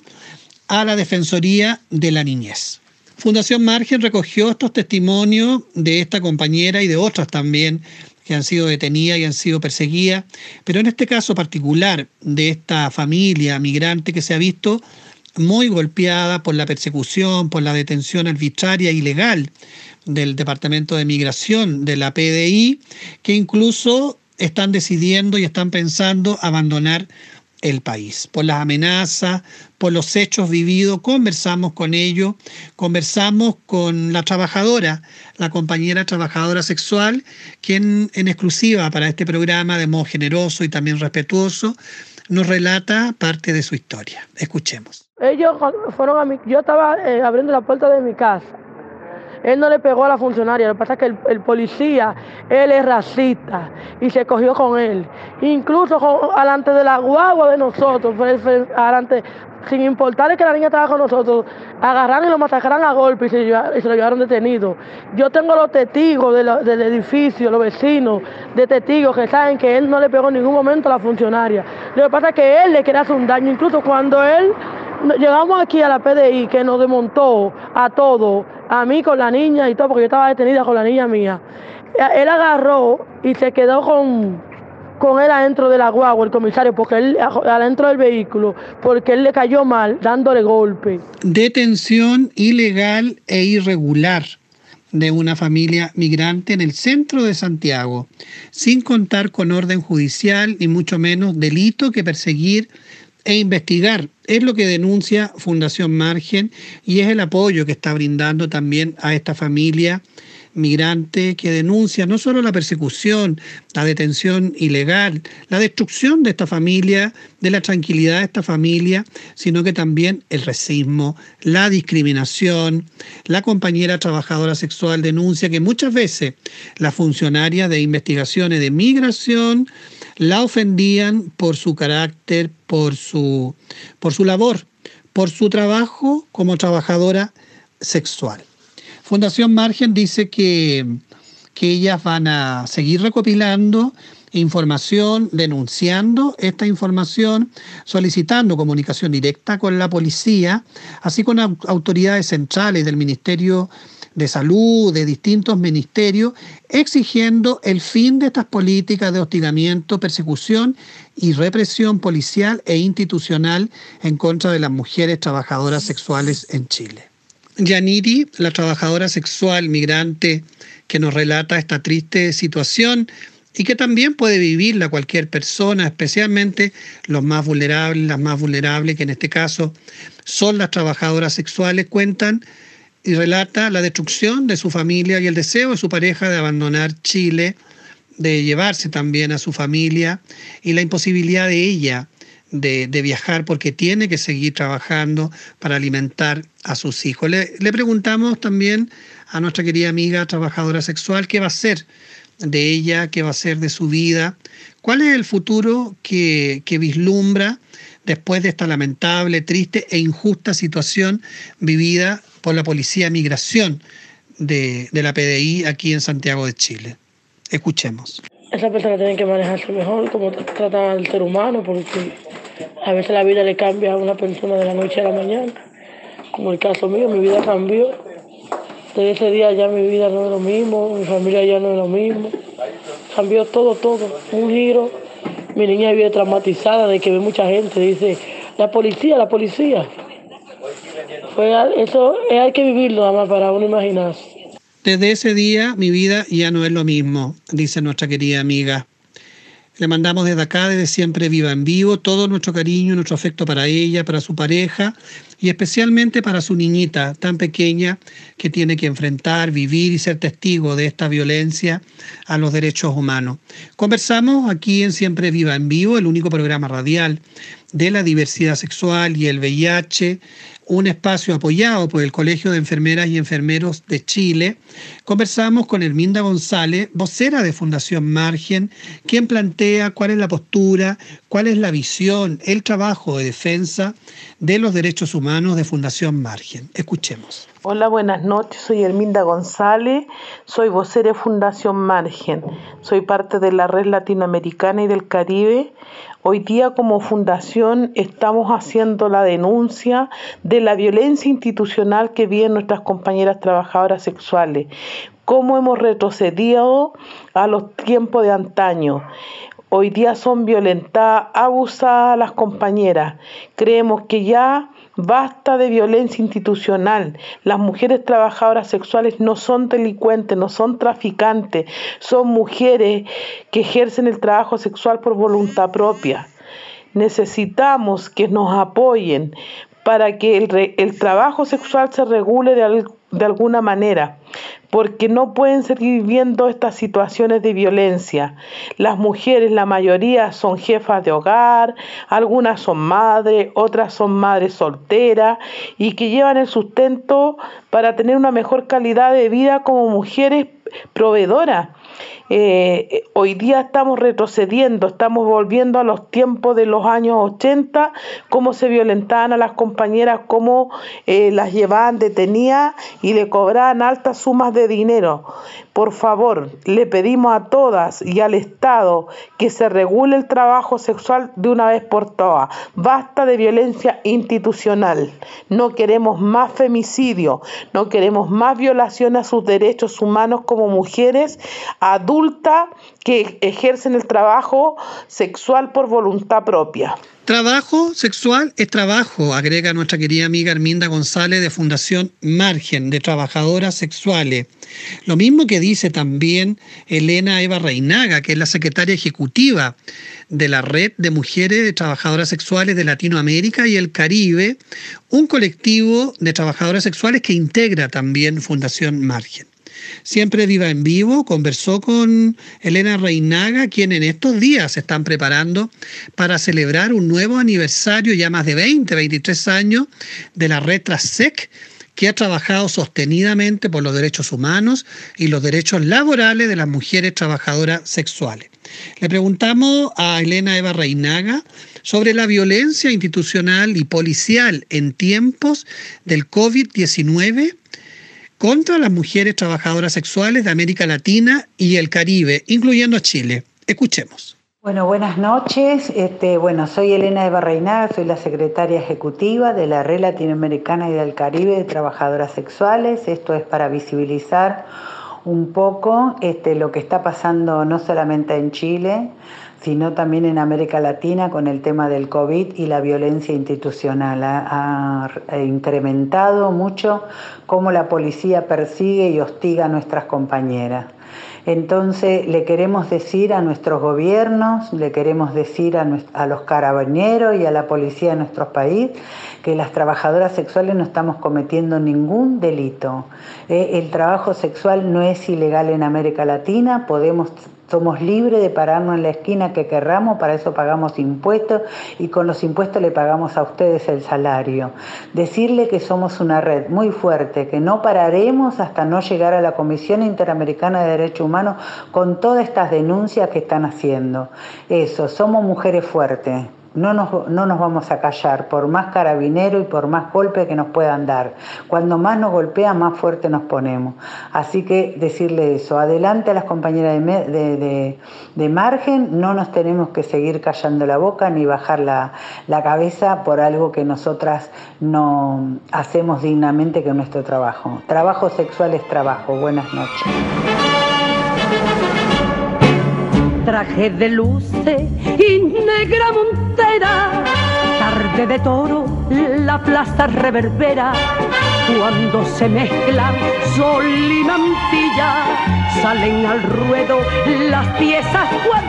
a la Defensoría de la Niñez. Fundación Margen recogió estos testimonios de esta compañera y de otras también que han sido detenidas y han sido perseguidas, pero en este caso particular de esta familia migrante que se ha visto muy golpeada por la persecución, por la detención arbitraria e ilegal del Departamento de Migración de la PDI, que incluso están decidiendo y están pensando abandonar el país. Por las amenazas, por los hechos vividos, conversamos con ellos, conversamos con la trabajadora, la compañera trabajadora sexual, quien en exclusiva para este programa de modo generoso y también respetuoso nos relata parte de su historia. Escuchemos. Ellos fueron a yo estaba abriendo la puerta de mi casa. Él no le pegó a la funcionaria, lo que pasa es que el policía, él es racista y se cogió con él. Incluso alante de la guagua de nosotros, alante, sin importarle que la niña estaba con nosotros, agarraron y lo masacraron a golpe y se lo llevaron detenido. Yo tengo los testigos del edificio, los vecinos de testigos que saben que él no le pegó en ningún momento a la funcionaria. Lo que pasa es que él le quería hacer un daño, incluso cuando llegamos aquí a la PDI, que nos desmontó a todos, a mí con la niña y todo, porque yo estaba detenida con la niña mía. Él agarró y se quedó con él adentro de la guagua, el comisario, porque él adentro del vehículo, porque él le cayó mal, dándole golpe. Detención ilegal e irregular de una familia migrante en el centro de Santiago, sin contar con orden judicial ni mucho menos delito que perseguir e investigar. Es lo que denuncia Fundación Margen y es el apoyo que está brindando también a esta familia migrante que denuncia no solo la persecución, la detención ilegal, la destrucción de esta familia, de la tranquilidad de esta familia, sino que también el racismo, la discriminación. La compañera trabajadora sexual denuncia que muchas veces las funcionarias de investigaciones de migración la ofendían por su carácter, por su labor, por su trabajo como trabajadora sexual. Fundación Margen dice que ellas van a seguir recopilando información, denunciando esta información, solicitando comunicación directa con la policía, así con autoridades centrales del Ministerio de Salud, de distintos ministerios, exigiendo el fin de estas políticas de hostigamiento, persecución y represión policial e institucional en contra de las mujeres trabajadoras sexuales en Chile. Yaniri, la trabajadora sexual migrante que nos relata esta triste situación y que también puede vivirla cualquier persona, especialmente los más vulnerables, las más vulnerables, que en este caso son las trabajadoras sexuales, cuentan y relata la destrucción de su familia y el deseo de su pareja de abandonar Chile, de llevarse también a su familia y la imposibilidad de ella de viajar porque tiene que seguir trabajando para alimentar a sus hijos. Le preguntamos también a nuestra querida amiga trabajadora sexual qué va a ser de ella, qué va a ser de su vida, cuál es el futuro que vislumbra después de esta lamentable, triste e injusta situación vivida por la Policía de Migración de la PDI aquí en Santiago de Chile. Escuchemos. Esa persona tiene que manejarse mejor, como tratan al ser humano, porque a veces la vida le cambia a una persona de la noche a la mañana. Como el caso mío, mi vida cambió. Desde ese día ya mi vida no es lo mismo, mi familia ya no es lo mismo. Cambió todo, un giro. Mi niña vive traumatizada de que ve mucha gente, dice, la policía. Pues eso hay que vivirlo nada más para uno imaginarse. Desde ese día mi vida ya no es lo mismo, dice nuestra querida amiga. Le mandamos desde acá, desde Siempre Viva en Vivo, todo nuestro cariño, nuestro afecto para ella, para su pareja y especialmente para su niñita tan pequeña que tiene que enfrentar, vivir y ser testigo de esta violencia a los derechos humanos. Conversamos aquí en Siempre Viva en Vivo, el único programa radial de la diversidad sexual y el VIH, un espacio apoyado por el Colegio de Enfermeras y Enfermeros de Chile. Conversamos con Herminda González, vocera de Fundación Margen, quien plantea cuál es la postura, cuál es la visión, el trabajo de defensa de los derechos humanos de Fundación Margen. Escuchemos. Hola, buenas noches. Soy Herminda González, soy vocera de Fundación Margen. Soy parte de la Red Latinoamericana y del Caribe. Hoy día como fundación estamos haciendo la denuncia de la violencia institucional que viven nuestras compañeras trabajadoras sexuales. Cómo hemos retrocedido a los tiempos de antaño. Hoy día son violentadas, abusadas las compañeras. Creemos que ya basta de violencia institucional. Las mujeres trabajadoras sexuales no son delincuentes, no son traficantes, son mujeres que ejercen el trabajo sexual por voluntad propia. Necesitamos que nos apoyen para que el trabajo sexual se regule de alguna manera, porque no pueden seguir viviendo estas situaciones de violencia. Las mujeres, la mayoría son jefas de hogar, algunas son madres, otras son madres solteras y que llevan el sustento para tener una mejor calidad de vida como mujeres proveedoras. Hoy día estamos retrocediendo, estamos volviendo a los tiempos de los años 80, cómo se violentaban a las compañeras, cómo las llevaban detenidas y le cobraban altas sumas de dinero. Por favor, le pedimos a todas y al Estado que se regule el trabajo sexual de una vez por todas. Basta de violencia institucional. No queremos más femicidio, no queremos más violación a sus derechos humanos como mujeres adultas que ejercen el trabajo sexual por voluntad propia. Trabajo sexual es trabajo, agrega nuestra querida amiga Arminda González de Fundación Margen, de Trabajadoras Sexuales. Lo mismo que dice también Elena Eva Reinaga, que es la secretaria ejecutiva de la Red de Mujeres de Trabajadoras Sexuales de Latinoamérica y el Caribe, un colectivo de trabajadoras sexuales que integra también Fundación Margen. Siempre Viva en Vivo conversó con Elena Reinaga, quien en estos días se están preparando para celebrar un nuevo aniversario, ya más de 23 años, de la red TRASEC, que ha trabajado sostenidamente por los derechos humanos y los derechos laborales de las mujeres trabajadoras sexuales. Le preguntamos a Elena Eva Reinaga sobre la violencia institucional y policial en tiempos del COVID-19 contra las mujeres trabajadoras sexuales de América Latina y el Caribe, incluyendo a Chile. Escuchemos. Bueno, buenas noches. Soy Elena Eva Reinaga, soy la secretaria ejecutiva de la Red Latinoamericana y del Caribe de Trabajadoras Sexuales. Esto es para visibilizar un poco lo que está pasando no solamente en Chile, sino también en América Latina con el tema del COVID y la violencia institucional. Ha incrementado mucho cómo la policía persigue y hostiga a nuestras compañeras. Entonces le queremos decir a nuestros gobiernos, le queremos decir a los carabineros y a la policía de nuestro país que las trabajadoras sexuales no estamos cometiendo ningún delito. El trabajo sexual no es ilegal en América Latina, somos libres de pararnos en la esquina que querramos, para eso pagamos impuestos y con los impuestos le pagamos a ustedes el salario. Decirle que somos una red muy fuerte, que no pararemos hasta no llegar a la Comisión Interamericana de Derechos Humanos con todas estas denuncias que están haciendo. Eso, somos mujeres fuertes. No nos vamos a callar, por más carabinero y por más golpe que nos puedan dar. Cuando más nos golpea, más fuerte nos ponemos. Así que decirle eso. Adelante a las compañeras de Margen, no nos tenemos que seguir callando la boca ni bajar la cabeza por algo que nosotras no hacemos dignamente, que es nuestro trabajo. Trabajo sexual es trabajo. Buenas noches. Traje de luces y negra montera, tarde de toro, la plaza reverbera. Cuando se mezclan sol y mantilla, salen al ruedo las piezas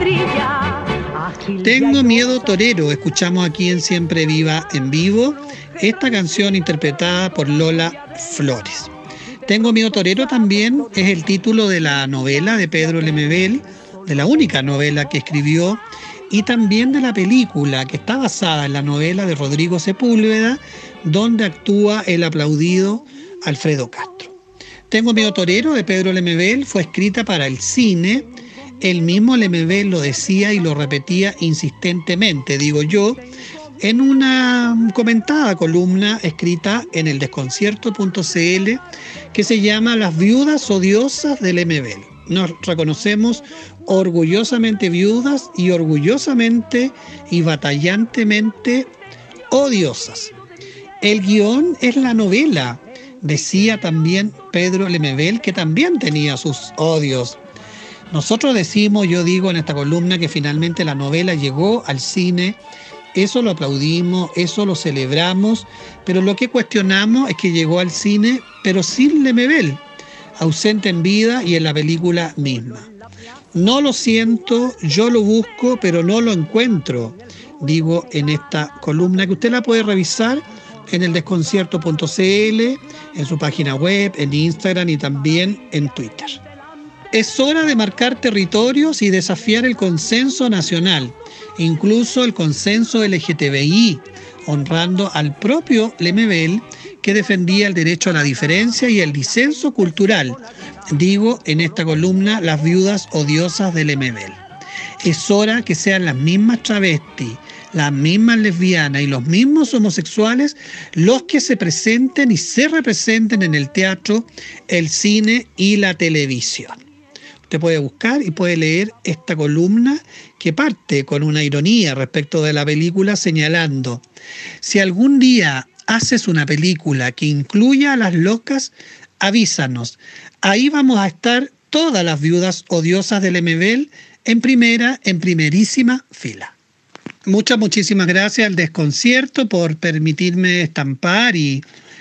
cuadrilla. Tengo miedo torero, escuchamos aquí en Siempre Viva en Vivo, esta canción interpretada por Lola Flores. Tengo miedo torero también es el título de la novela de Pedro Lemebel, de la única novela que escribió, y también de la película que está basada en la novela de Rodrigo Sepúlveda, donde actúa el aplaudido Alfredo Castro. Tengo miedo torero de Pedro Lemebel fue escrita para el cine. El mismo Lemebel lo decía y lo repetía insistentemente, digo yo, en una comentada columna escrita en el desconcierto.cl que se llama Las viudas odiosas de Lemebel. Nos reconocemos orgullosamente viudas y orgullosamente y batallantemente odiosas. El guión es la novela, decía también Pedro Lemebel, que también tenía sus odios. Nosotros decimos, yo digo en esta columna, que finalmente la novela llegó al cine. Eso lo aplaudimos, eso lo celebramos, pero lo que cuestionamos es que llegó al cine, pero sin Lemebel, ausente en vida y en la película misma. No lo siento, yo lo busco, pero no lo encuentro, digo en esta columna, que usted la puede revisar en el desconcierto.cl, en su página web, en Instagram y también en Twitter. Es hora de marcar territorios y desafiar el consenso nacional, incluso el consenso LGTBI, honrando al propio Lemebel, que defendía el derecho a la diferencia y el disenso cultural, digo en esta columna, Las viudas odiosas de Lemebel. Es hora que sean las mismas travestis, las mismas lesbianas y los mismos homosexuales los que se presenten y se representen en el teatro, el cine y la televisión. Usted puede buscar y puede leer esta columna que parte con una ironía respecto de la película, señalando: si algún día haces una película que incluya a las locas, avísanos. Ahí vamos a estar todas las viudas odiosas del MBL en primerísima fila. Muchísimas gracias al Desconcierto por permitirme estampar y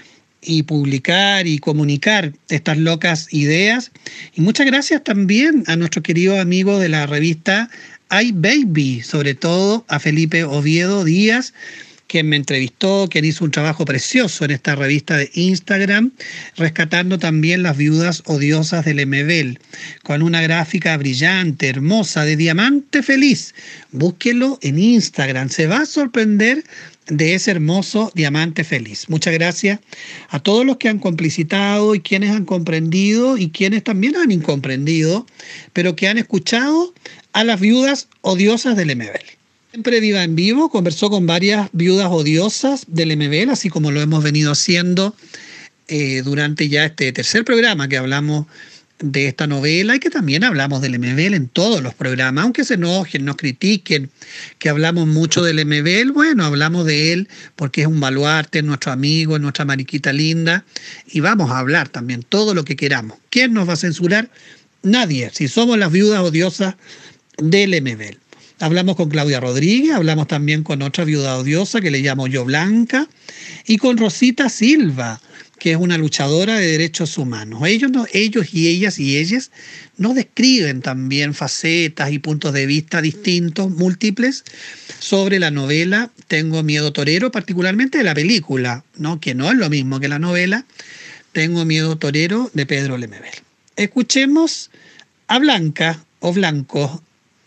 publicar y comunicar estas locas ideas. Y muchas gracias también a nuestro querido amigo de la revista iBaby, sobre todo a Felipe Oviedo Díaz, quien me entrevistó, quien hizo un trabajo precioso en esta revista de Instagram, rescatando también las viudas odiosas del MBL, con una gráfica brillante, hermosa, de diamante feliz. Búsquelo en Instagram, se va a sorprender de ese hermoso diamante feliz. Muchas gracias a todos los que han complicitado y quienes han comprendido y quienes también han incomprendido, pero que han escuchado a las viudas odiosas del MBL. Siempre Viva en Vivo conversó con varias viudas odiosas del MBL, así como lo hemos venido haciendo durante ya este tercer programa que hablamos de esta novela y que también hablamos del MBL en todos los programas, aunque se enojen, nos critiquen, que hablamos mucho del MBL, bueno, hablamos de él porque es un baluarte, es nuestro amigo, es nuestra mariquita linda, y vamos a hablar también todo lo que queramos. ¿Quién nos va a censurar? Nadie, si somos las viudas odiosas del MBL. Hablamos con Claudia Rodríguez, hablamos también con otra viuda odiosa que le llamo Yo Blanca, y con Rosita Silva, que es una luchadora de derechos humanos. Ellos y ellas nos describen también facetas y puntos de vista distintos, múltiples, sobre la novela Tengo Miedo Torero, particularmente de la película, ¿no? Que no es lo mismo que la novela Tengo Miedo Torero de Pedro Lemebel. Escuchemos a Blanca o Blanco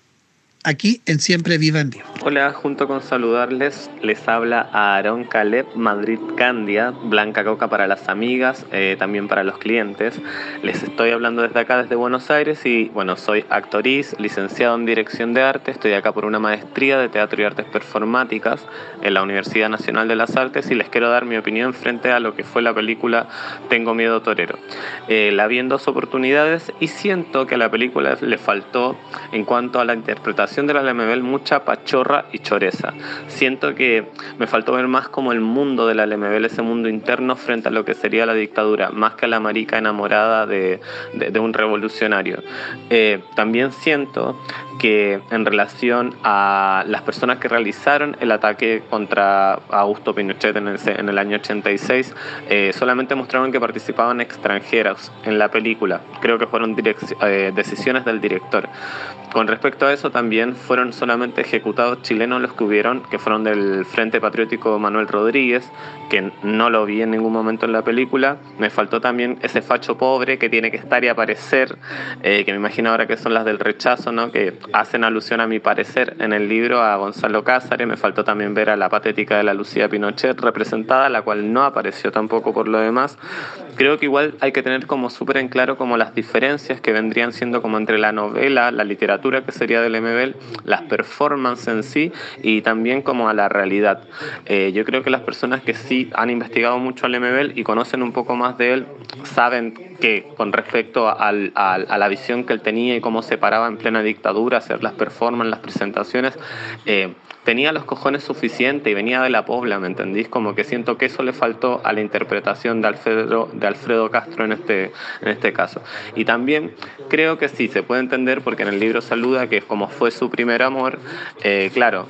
aquí en Siempre Viva en Vivo. Hola, junto con saludarles, les habla Aarón Caleb, Madrid Candia, Blanca Coca para las amigas, también para los clientes. Les estoy hablando desde acá, desde Buenos Aires, y bueno, soy actriz, licenciado en Dirección de Arte, estoy acá por una maestría de Teatro y Artes Performáticas en la Universidad Nacional de las Artes, y les quiero dar mi opinión frente a lo que fue la película Tengo Miedo Torero. La vi en 2 oportunidades y siento que a la película le faltó, en cuanto a la interpretación de la Lemebel, mucha pachorra y choreza. Siento que me faltó ver más como el mundo de la Lemebel, ese mundo interno frente a lo que sería la dictadura, más que a la marica enamorada de un revolucionario. También siento que en relación a las personas que realizaron el ataque contra Augusto Pinochet en el año 86, solamente mostraron que participaban extranjeros en la película. Creo que fueron decisiones del director. Con respecto a eso, también fueron solamente ejecutados chilenos los que hubieron, que fueron del Frente Patriótico Manuel Rodríguez, que no lo vi en ningún momento en la película. Me faltó también ese facho pobre que tiene que estar y aparecer, que me imagino ahora que son las del rechazo, ¿no? Que hacen alusión, a mi parecer, en el libro a Gonzalo Cázares. Me faltó también ver a la patética de la Lucía Pinochet representada, la cual no apareció tampoco por lo demás. Creo que igual hay que tener como súper en claro como las diferencias que vendrían siendo como entre la novela, la literatura que sería del Lemebel, las performances en sí, y también como a la realidad. Yo creo que las personas que sí han investigado mucho al Lemebel y conocen un poco más de él, saben que con respecto a la visión que él tenía y cómo se paraba en plena dictadura, hacer las performances, las presentaciones, tenía los cojones suficientes y venía de la Pobla, ¿me entendís? Como que siento que eso le faltó a la interpretación de Alfredo Castro en este caso. Y también creo que sí, se puede entender porque en el libro saluda que como fue su primer amor, claro,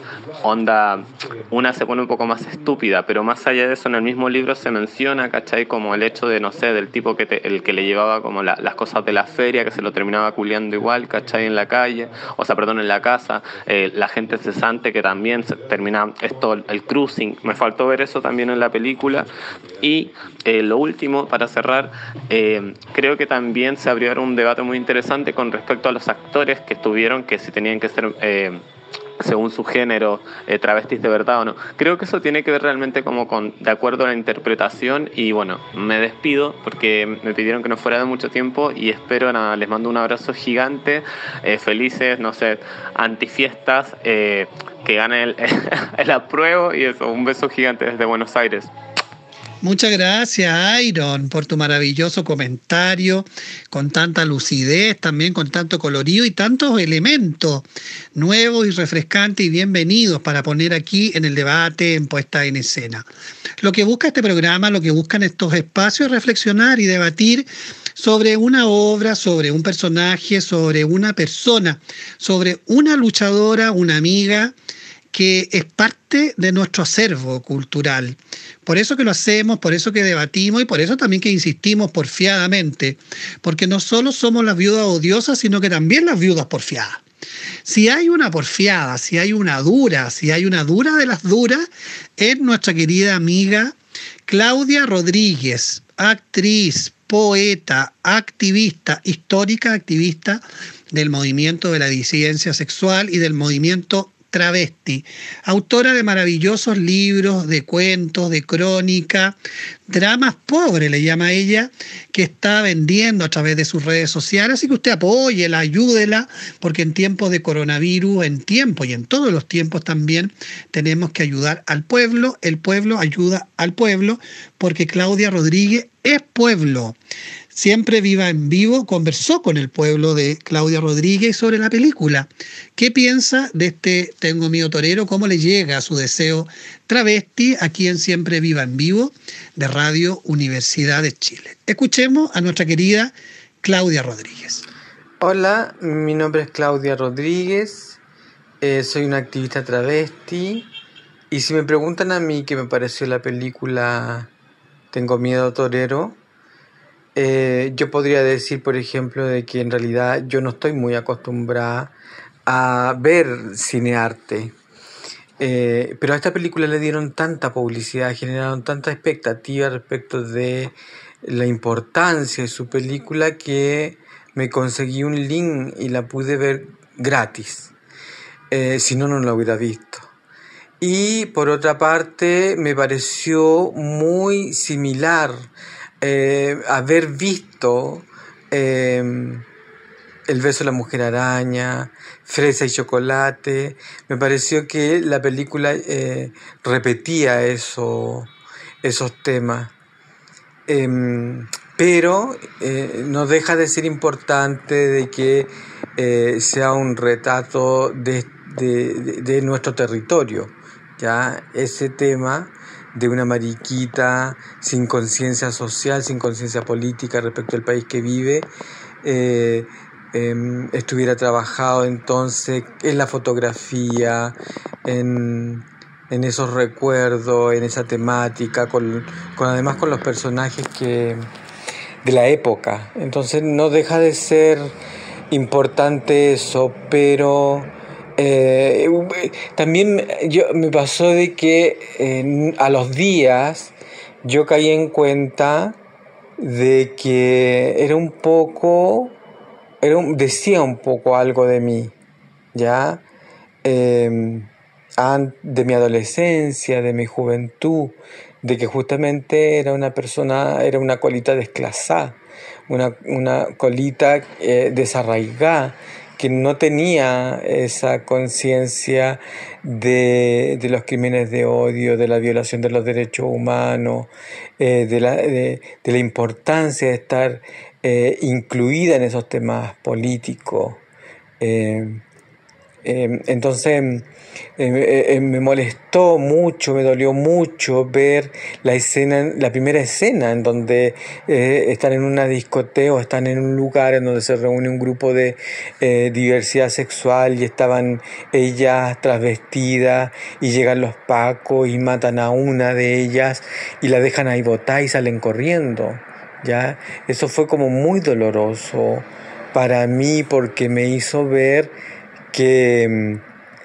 una se pone un poco más estúpida, pero más allá de eso en el mismo libro se menciona, ¿cachai? Como el hecho de, no sé, del tipo el que le llevaba como las cosas de la feria, que se lo terminaba culiando igual, ¿cachai? En la calle, en la casa, la gente cesante que también se termina el cruising. Me faltó ver eso también en la película. Y lo último, para cerrar, creo que también se abrió un debate muy interesante con respecto a los actores que estuvieron, que si tenían que ser según su género, travestis de verdad o no. Creo que eso tiene que ver realmente como de acuerdo a la interpretación. Y bueno, me despido porque me pidieron que no fuera de mucho tiempo y espero, nada, les mando un abrazo gigante, felices, no sé, antifiestas, que gane el apruebo y eso, un beso gigante desde Buenos Aires. Muchas gracias, Iron, por tu maravilloso comentario, con tanta lucidez, también con tanto colorido y tantos elementos nuevos y refrescantes y bienvenidos para poner aquí en el debate, en puesta en escena. Lo que busca este programa, lo que buscan estos espacios es reflexionar y debatir sobre una obra, sobre un personaje, sobre una persona, sobre una luchadora, una amiga, que es parte de nuestro acervo cultural. Por eso que lo hacemos, por eso que debatimos y por eso también que insistimos porfiadamente, porque no solo somos las viudas odiosas, sino que también las viudas porfiadas. Si hay una porfiada, si hay una dura de las duras, es nuestra querida amiga Claudia Rodríguez, actriz, poeta, activista, histórica activista del movimiento de la disidencia sexual y del movimiento travesti, autora de maravillosos libros, de cuentos, de crónica, dramas pobres, le llama ella, que está vendiendo a través de sus redes sociales, así que usted apóyela, ayúdela, porque en tiempos de coronavirus, en tiempo y en todos los tiempos también, tenemos que ayudar al pueblo, el pueblo ayuda al pueblo, porque Claudia Rodríguez es pueblo. Siempre Viva en Vivo conversó con el pueblo de Claudia Rodríguez sobre la película. ¿Qué piensa de este Tengo Miedo Torero? ¿Cómo le llega su deseo travesti aquí en Siempre Viva en Vivo de Radio Universidad de Chile? Escuchemos a nuestra querida Claudia Rodríguez. Hola, mi nombre es Claudia Rodríguez, soy una activista travesti y si me preguntan a mí qué me pareció la película Tengo Miedo Torero, yo podría decir, por ejemplo, de que en realidad yo no estoy muy acostumbrada a ver cinearte. Pero a esta película le dieron tanta publicidad, generaron tanta expectativa respecto de la importancia de su película que me conseguí un link y la pude ver gratis. Si no, no la hubiera visto. Y por otra parte, me pareció muy similar haber visto El beso de la mujer araña, Fresa y chocolate. Me pareció que la película repetía esos temas, pero no deja de ser importante de que sea un retrato de nuestro territorio, ya ese tema de una mariquita sin conciencia social, sin conciencia política respecto al país que vive, estuviera trabajado entonces en la fotografía, en esos recuerdos, en esa temática, además con los personajes de la época. Entonces no deja de ser importante eso, pero también me pasó de que a los días yo caí en cuenta de que decía un poco algo de mí, ¿ya? De mi adolescencia, de mi juventud, de que justamente era una colita desclasada, una colita desarraigada, que no tenía esa conciencia de los crímenes de odio, de la violación de los derechos humanos, de la importancia de estar incluida en esos temas políticos. Entonces me molestó mucho, me dolió mucho ver la primera escena en donde están en una discoteca o están en un lugar en donde se reúne un grupo de diversidad sexual y estaban ellas transvestidas y llegan los pacos y matan a una de ellas y la dejan ahí botada y salen corriendo, ¿ya? Eso fue como muy doloroso para mí porque me hizo ver qué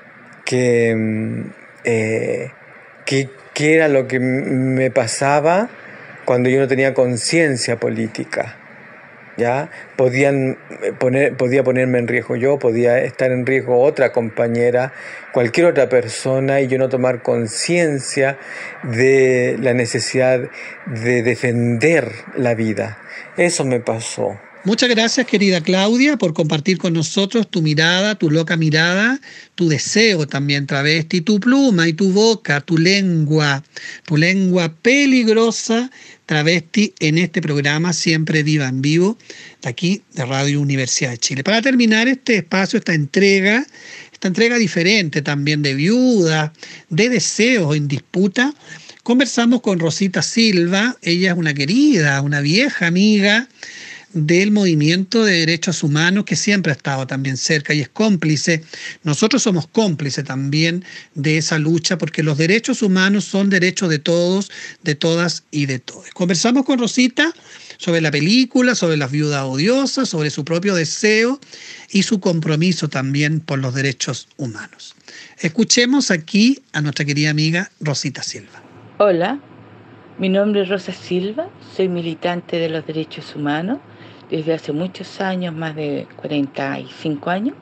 era lo que me pasaba cuando yo no tenía conciencia política, ¿ya? Podía ponerme en riesgo yo, podía estar en riesgo otra compañera, cualquier otra persona, y yo no tomar conciencia de la necesidad de defender la vida. Eso me pasó. Muchas gracias, querida Claudia, por compartir con nosotros tu mirada, tu loca mirada, tu deseo también, travesti, tu pluma y tu boca, tu lengua peligrosa, travesti, en este programa Siempre Viva en Vivo, de aquí de Radio Universidad de Chile. Para terminar este espacio, esta entrega diferente también de viuda, de deseos en disputa, conversamos con Rosita Silva. Ella es una querida, una vieja amiga del movimiento de derechos humanos que siempre ha estado también cerca y es cómplice. Nosotros somos cómplices también de esa lucha porque los derechos humanos son derechos de todos, de todas y de todos. Conversamos con Rosita sobre la película, sobre las viudas odiosas, sobre su propio deseo y su compromiso también por los derechos humanos. Escuchemos aquí a nuestra querida amiga Rosita Silva. Hola, mi nombre es Rosa Silva, soy militante de los derechos humanos desde hace muchos años, más de 45 años,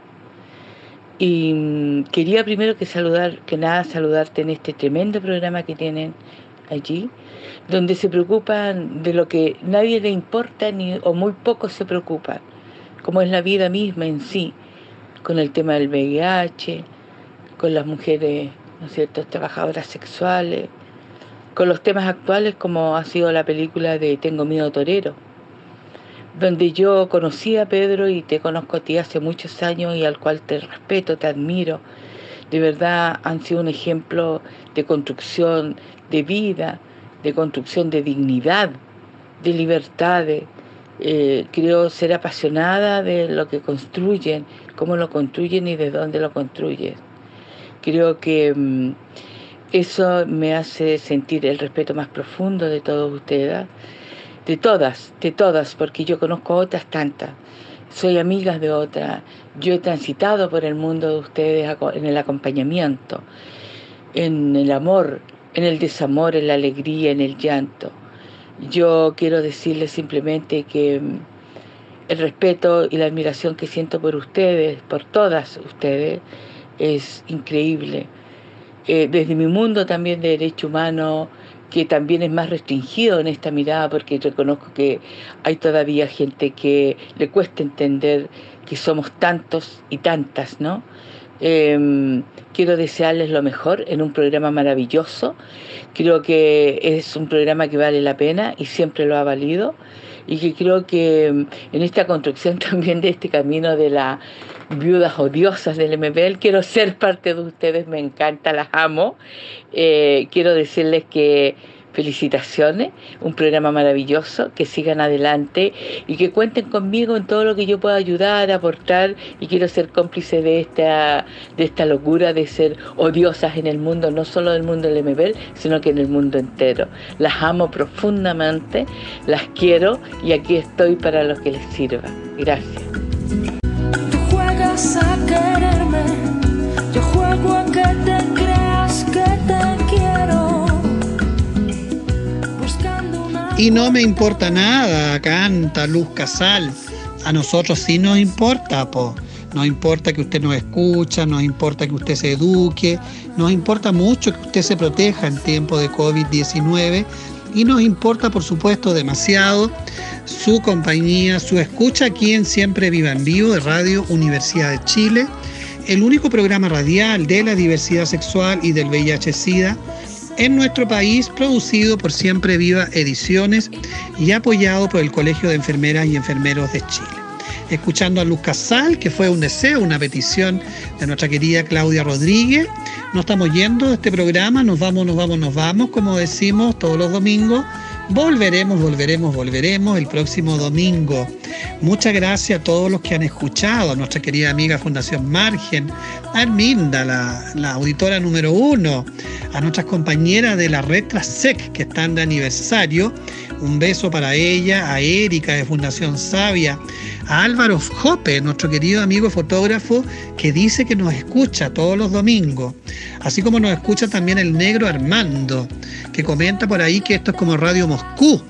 y quería primero que saludarte en este tremendo programa que tienen allí, donde se preocupan de lo que nadie le importa o muy pocos se preocupan, como es la vida misma en sí, con el tema del VIH, con las mujeres, ¿no es cierto?, trabajadoras sexuales, con los temas actuales como ha sido la película de Tengo miedo torero, donde yo conocí a Pedro y te conozco a ti hace muchos años y al cual te respeto, te admiro. De verdad han sido un ejemplo de construcción de vida, de construcción de dignidad, de libertades. Creo ser apasionada de lo que construyen, cómo lo construyen y de dónde lo construyen. Creo que eso me hace sentir el respeto más profundo de todos ustedes, de todas, porque yo conozco otras tantas, soy amiga de otras, yo he transitado por el mundo de ustedes en el acompañamiento, en el amor, en el desamor, en la alegría, en el llanto. Yo quiero decirles simplemente que el respeto y la admiración que siento por ustedes, por todas ustedes, es increíble. Desde mi mundo también de derecho humano, que también es más restringido en esta mirada, porque reconozco que hay todavía gente que le cuesta entender que somos tantos y tantas, ¿no? Quiero desearles lo mejor en un programa maravilloso. Creo que es un programa que vale la pena y siempre lo ha valido, y que creo que en esta construcción también de este camino de las viudas odiosas del MBL, quiero ser parte de ustedes, me encanta, las amo. Quiero decirles que felicitaciones, un programa maravilloso, que sigan adelante y que cuenten conmigo en todo lo que yo pueda ayudar, aportar, y quiero ser cómplice de esta locura de ser odiosas en el mundo, no solo del mundo del MBL, sino que en el mundo entero. Las amo profundamente, las quiero y aquí estoy para lo que les sirva. Gracias. Tú juegas a quererme, yo juego a que te creas que te quiero. Y no me importa nada, canta Luz Casal. A nosotros sí nos importa, po. Nos importa que usted nos escucha, nos importa que usted se eduque, nos importa mucho que usted se proteja en tiempo de COVID-19 y nos importa, por supuesto, demasiado su compañía, su escucha aquí en Siempre Viva en Vivo de Radio Universidad de Chile, el único programa radial de la diversidad sexual y del VIH-Sida en nuestro país, producido por Siempre Viva Ediciones y apoyado por el Colegio de Enfermeras y Enfermeros de Chile. Escuchando a Luz Casal, que fue un deseo, una petición de nuestra querida Claudia Rodríguez. Nos estamos yendo de este programa, nos vamos, como decimos todos los domingos. Volveremos el próximo domingo. Muchas gracias a todos los que han escuchado, a nuestra querida amiga Fundación Margen, a Arminda, la auditora número 1, a nuestras compañeras de la red Trasec que están de aniversario. Un beso para ella, a Erika de Fundación Sabia, a Álvaro Jope, nuestro querido amigo fotógrafo, que dice que nos escucha todos los domingos, así como nos escucha también el negro Armando, que comenta por ahí que esto es como Radio Moscú,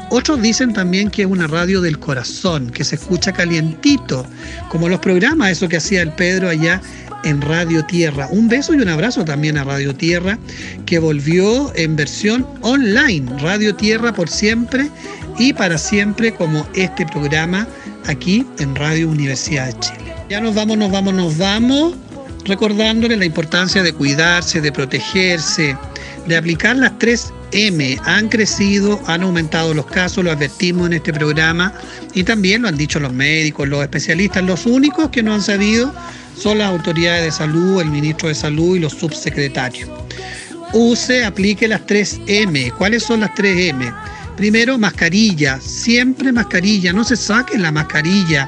Otros dicen también que es una radio del corazón, que se escucha calientito, como los programas, eso que hacía el Pedro allá en Radio Tierra. Un beso y un abrazo también a Radio Tierra, que volvió en versión online. Radio Tierra por siempre y para siempre, como este programa aquí en Radio Universidad de Chile. Ya nos vamos, recordándole la importancia de cuidarse, de protegerse, de aplicar las 3 M. Han crecido, han aumentado los casos, lo advertimos en este programa y también lo han dicho los médicos, los especialistas. Los únicos que no han sabido son las autoridades de salud, el ministro de Salud y los subsecretarios. Aplique las 3 M. ¿Cuáles son las 3 M? Primero, mascarilla, siempre mascarilla, no se saquen la mascarilla.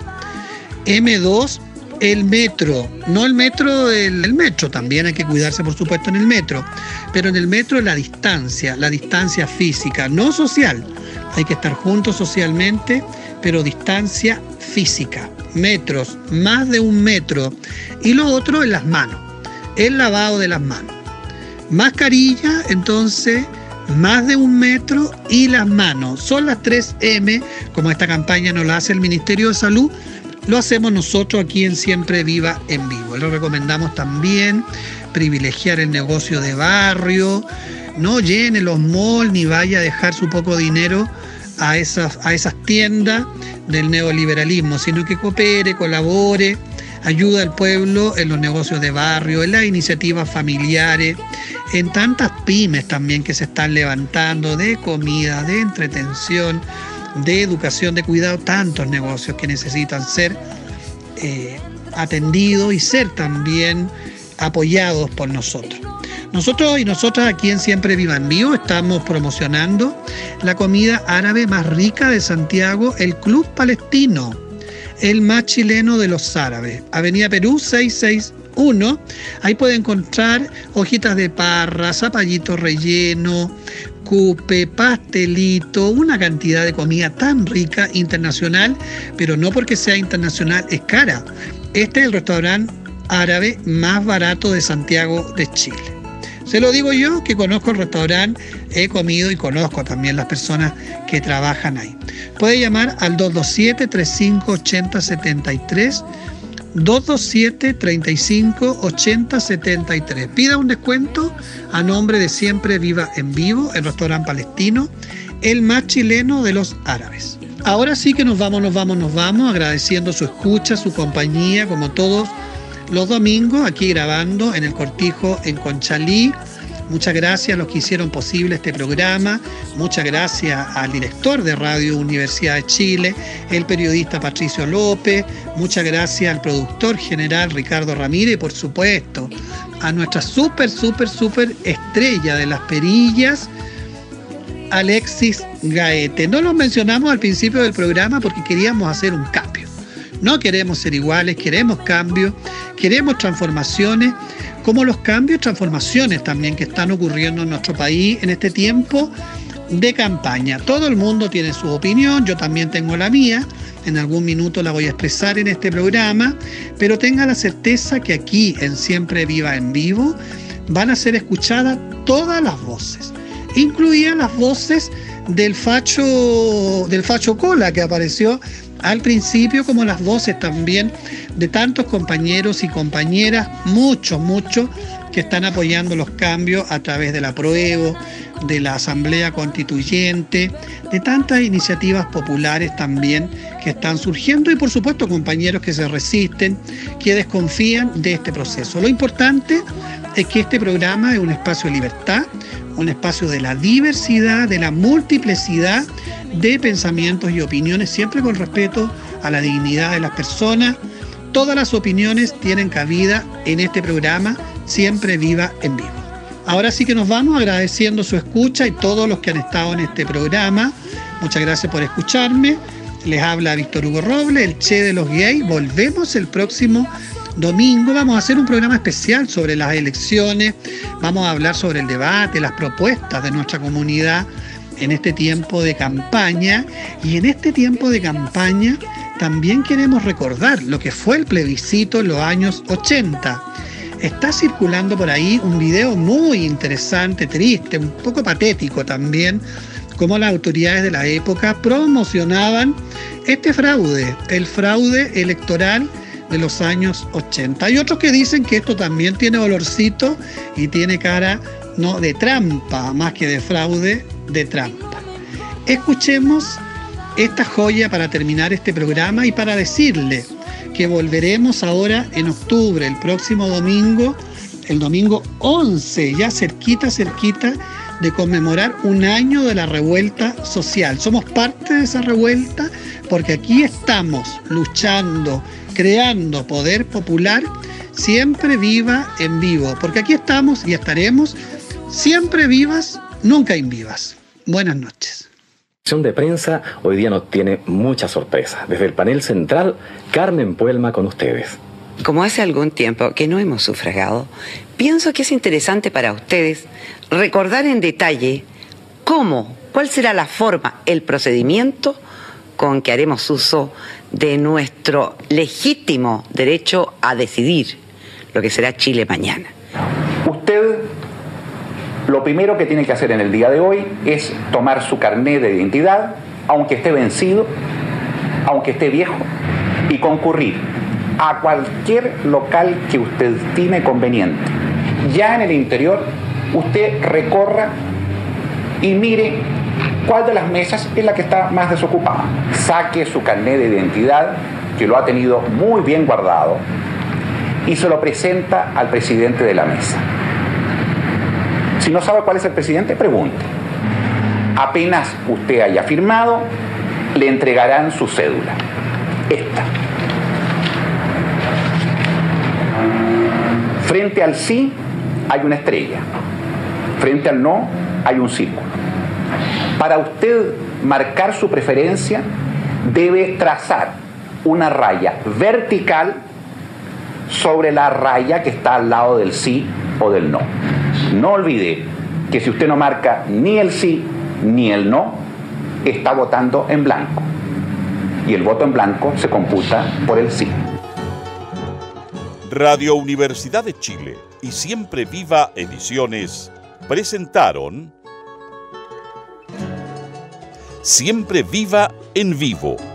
M2, el metro, no el metro, el metro, también hay que cuidarse por supuesto en el metro, pero en el metro la distancia física, no social, hay que estar juntos socialmente, pero distancia física, metros, más de 1 metro, y lo otro en las manos, el lavado de las manos, mascarilla, entonces más de 1 metro y las manos, son las 3 M, como esta campaña nos la hace el Ministerio de Salud. Lo hacemos nosotros aquí en Siempre Viva en Vivo. Lo recomendamos también privilegiar el negocio de barrio, no llene los malls ni vaya a dejar su poco dinero a esas tiendas del neoliberalismo, sino que coopere, colabore, ayuda al pueblo en los negocios de barrio, en las iniciativas familiares, en tantas pymes también que se están levantando, de comida, de entretención, de educación, de cuidado, tantos negocios que necesitan ser atendidos y ser también apoyados por nosotros. Nosotros y nosotras aquí en Siempre Viva en Vivo estamos promocionando la comida árabe más rica de Santiago, el Club Palestino, el más chileno de los árabes, Avenida Perú 661. Ahí puede encontrar hojitas de parra, zapallito relleno, cupe, pastelito, una cantidad de comida tan rica, internacional, pero no porque sea internacional es cara. Este es el restaurante árabe más barato de Santiago de Chile. Se lo digo yo, que conozco el restaurante, he comido y conozco también las personas que trabajan ahí. Puede llamar al 227-3580-73, 227-3580-73. Pida un descuento a nombre de Siempre Viva en Vivo, el restaurante palestino, el más chileno de los árabes. Ahora sí que nos vamos, agradeciendo su escucha, su compañía, como todos los domingos, aquí grabando en el Cortijo en Conchalí. Muchas gracias a los que hicieron posible este programa, muchas gracias al director de Radio Universidad de Chile, el periodista Patricio López, muchas gracias al productor general Ricardo Ramírez y por supuesto a nuestra súper estrella de las perillas, Alexis Gaete. No los mencionamos al principio del programa porque queríamos hacer un cambio. No queremos ser iguales, queremos cambios, queremos transformaciones, como los cambios y transformaciones también que están ocurriendo en nuestro país en este tiempo de campaña. Todo el mundo tiene su opinión, yo también tengo la mía, en algún minuto la voy a expresar en este programa, pero tenga la certeza que aquí en Siempre Viva en Vivo van a ser escuchadas todas las voces, incluidas las voces del facho Cola que apareció al principio, como las voces también de tantos compañeros y compañeras, muchos que están apoyando los cambios a través del apruebo, de la Asamblea Constituyente, de tantas iniciativas populares también que están surgiendo y por supuesto compañeros que se resisten, que desconfían de este proceso. Lo importante es que este programa es un espacio de libertad, un espacio de la diversidad, de la multiplicidad de pensamientos y opiniones, siempre con respeto a la dignidad de las personas. Todas las opiniones tienen cabida en este programa Siempre Viva en Vivo. Ahora sí que nos vamos agradeciendo su escucha y todos los que han estado en este programa. Muchas gracias por escucharme. Les habla Víctor Hugo Robles, el Che de los Gays. Volvemos el próximo domingo. Vamos a hacer un programa especial sobre las elecciones. Vamos a hablar sobre el debate, las propuestas de nuestra comunidad en este tiempo de campaña. Y en este tiempo de campaña también queremos recordar lo que fue el plebiscito en los años 80. Está circulando por ahí un video muy interesante, triste, un poco patético también, cómo las autoridades de la época promocionaban este fraude, el fraude electoral de los años 80. Hay otros que dicen que esto también tiene olorcito y tiene cara no de trampa, más que de fraude, de trampa. Escuchemos esta joya para terminar este programa y para decirle que volveremos ahora en octubre, el próximo domingo, el domingo 11, ya cerquita de conmemorar un año de la revuelta social. Somos parte de esa revuelta porque aquí estamos luchando, creando poder popular, siempre viva en vivo. Porque aquí estamos y estaremos siempre vivas, nunca invivas. Buenas noches. La sección de prensa hoy día nos tiene muchas sorpresas. Desde el panel central, Carmen Puelma con ustedes. Como hace algún tiempo que no hemos sufragado, pienso que es interesante para ustedes recordar en detalle cuál será la forma, el procedimiento con que haremos uso de nuestro legítimo derecho a decidir lo que será Chile mañana. Usted lo primero que tiene que hacer en el día de hoy es tomar su carnet de identidad, aunque esté vencido, aunque esté viejo, y concurrir a cualquier local que usted estime conveniente. Ya en el interior, usted recorra y mire cuál de las mesas es la que está más desocupada. Saque su carnet de identidad, que lo ha tenido muy bien guardado, y se lo presenta al presidente de la mesa. Si no sabe cuál es el presidente, pregunte. Apenas usted haya firmado, le entregarán su cédula. Esta. Frente al sí hay una estrella. Frente al no hay un círculo. Para usted marcar su preferencia, debe trazar una raya vertical sobre la raya que está al lado del sí o del no. No olvide que si usted no marca ni el sí ni el no, está votando en blanco. Y el voto en blanco se computa por el sí. Radio Universidad de Chile y Siempre Viva Ediciones presentaron Siempre Viva en Vivo.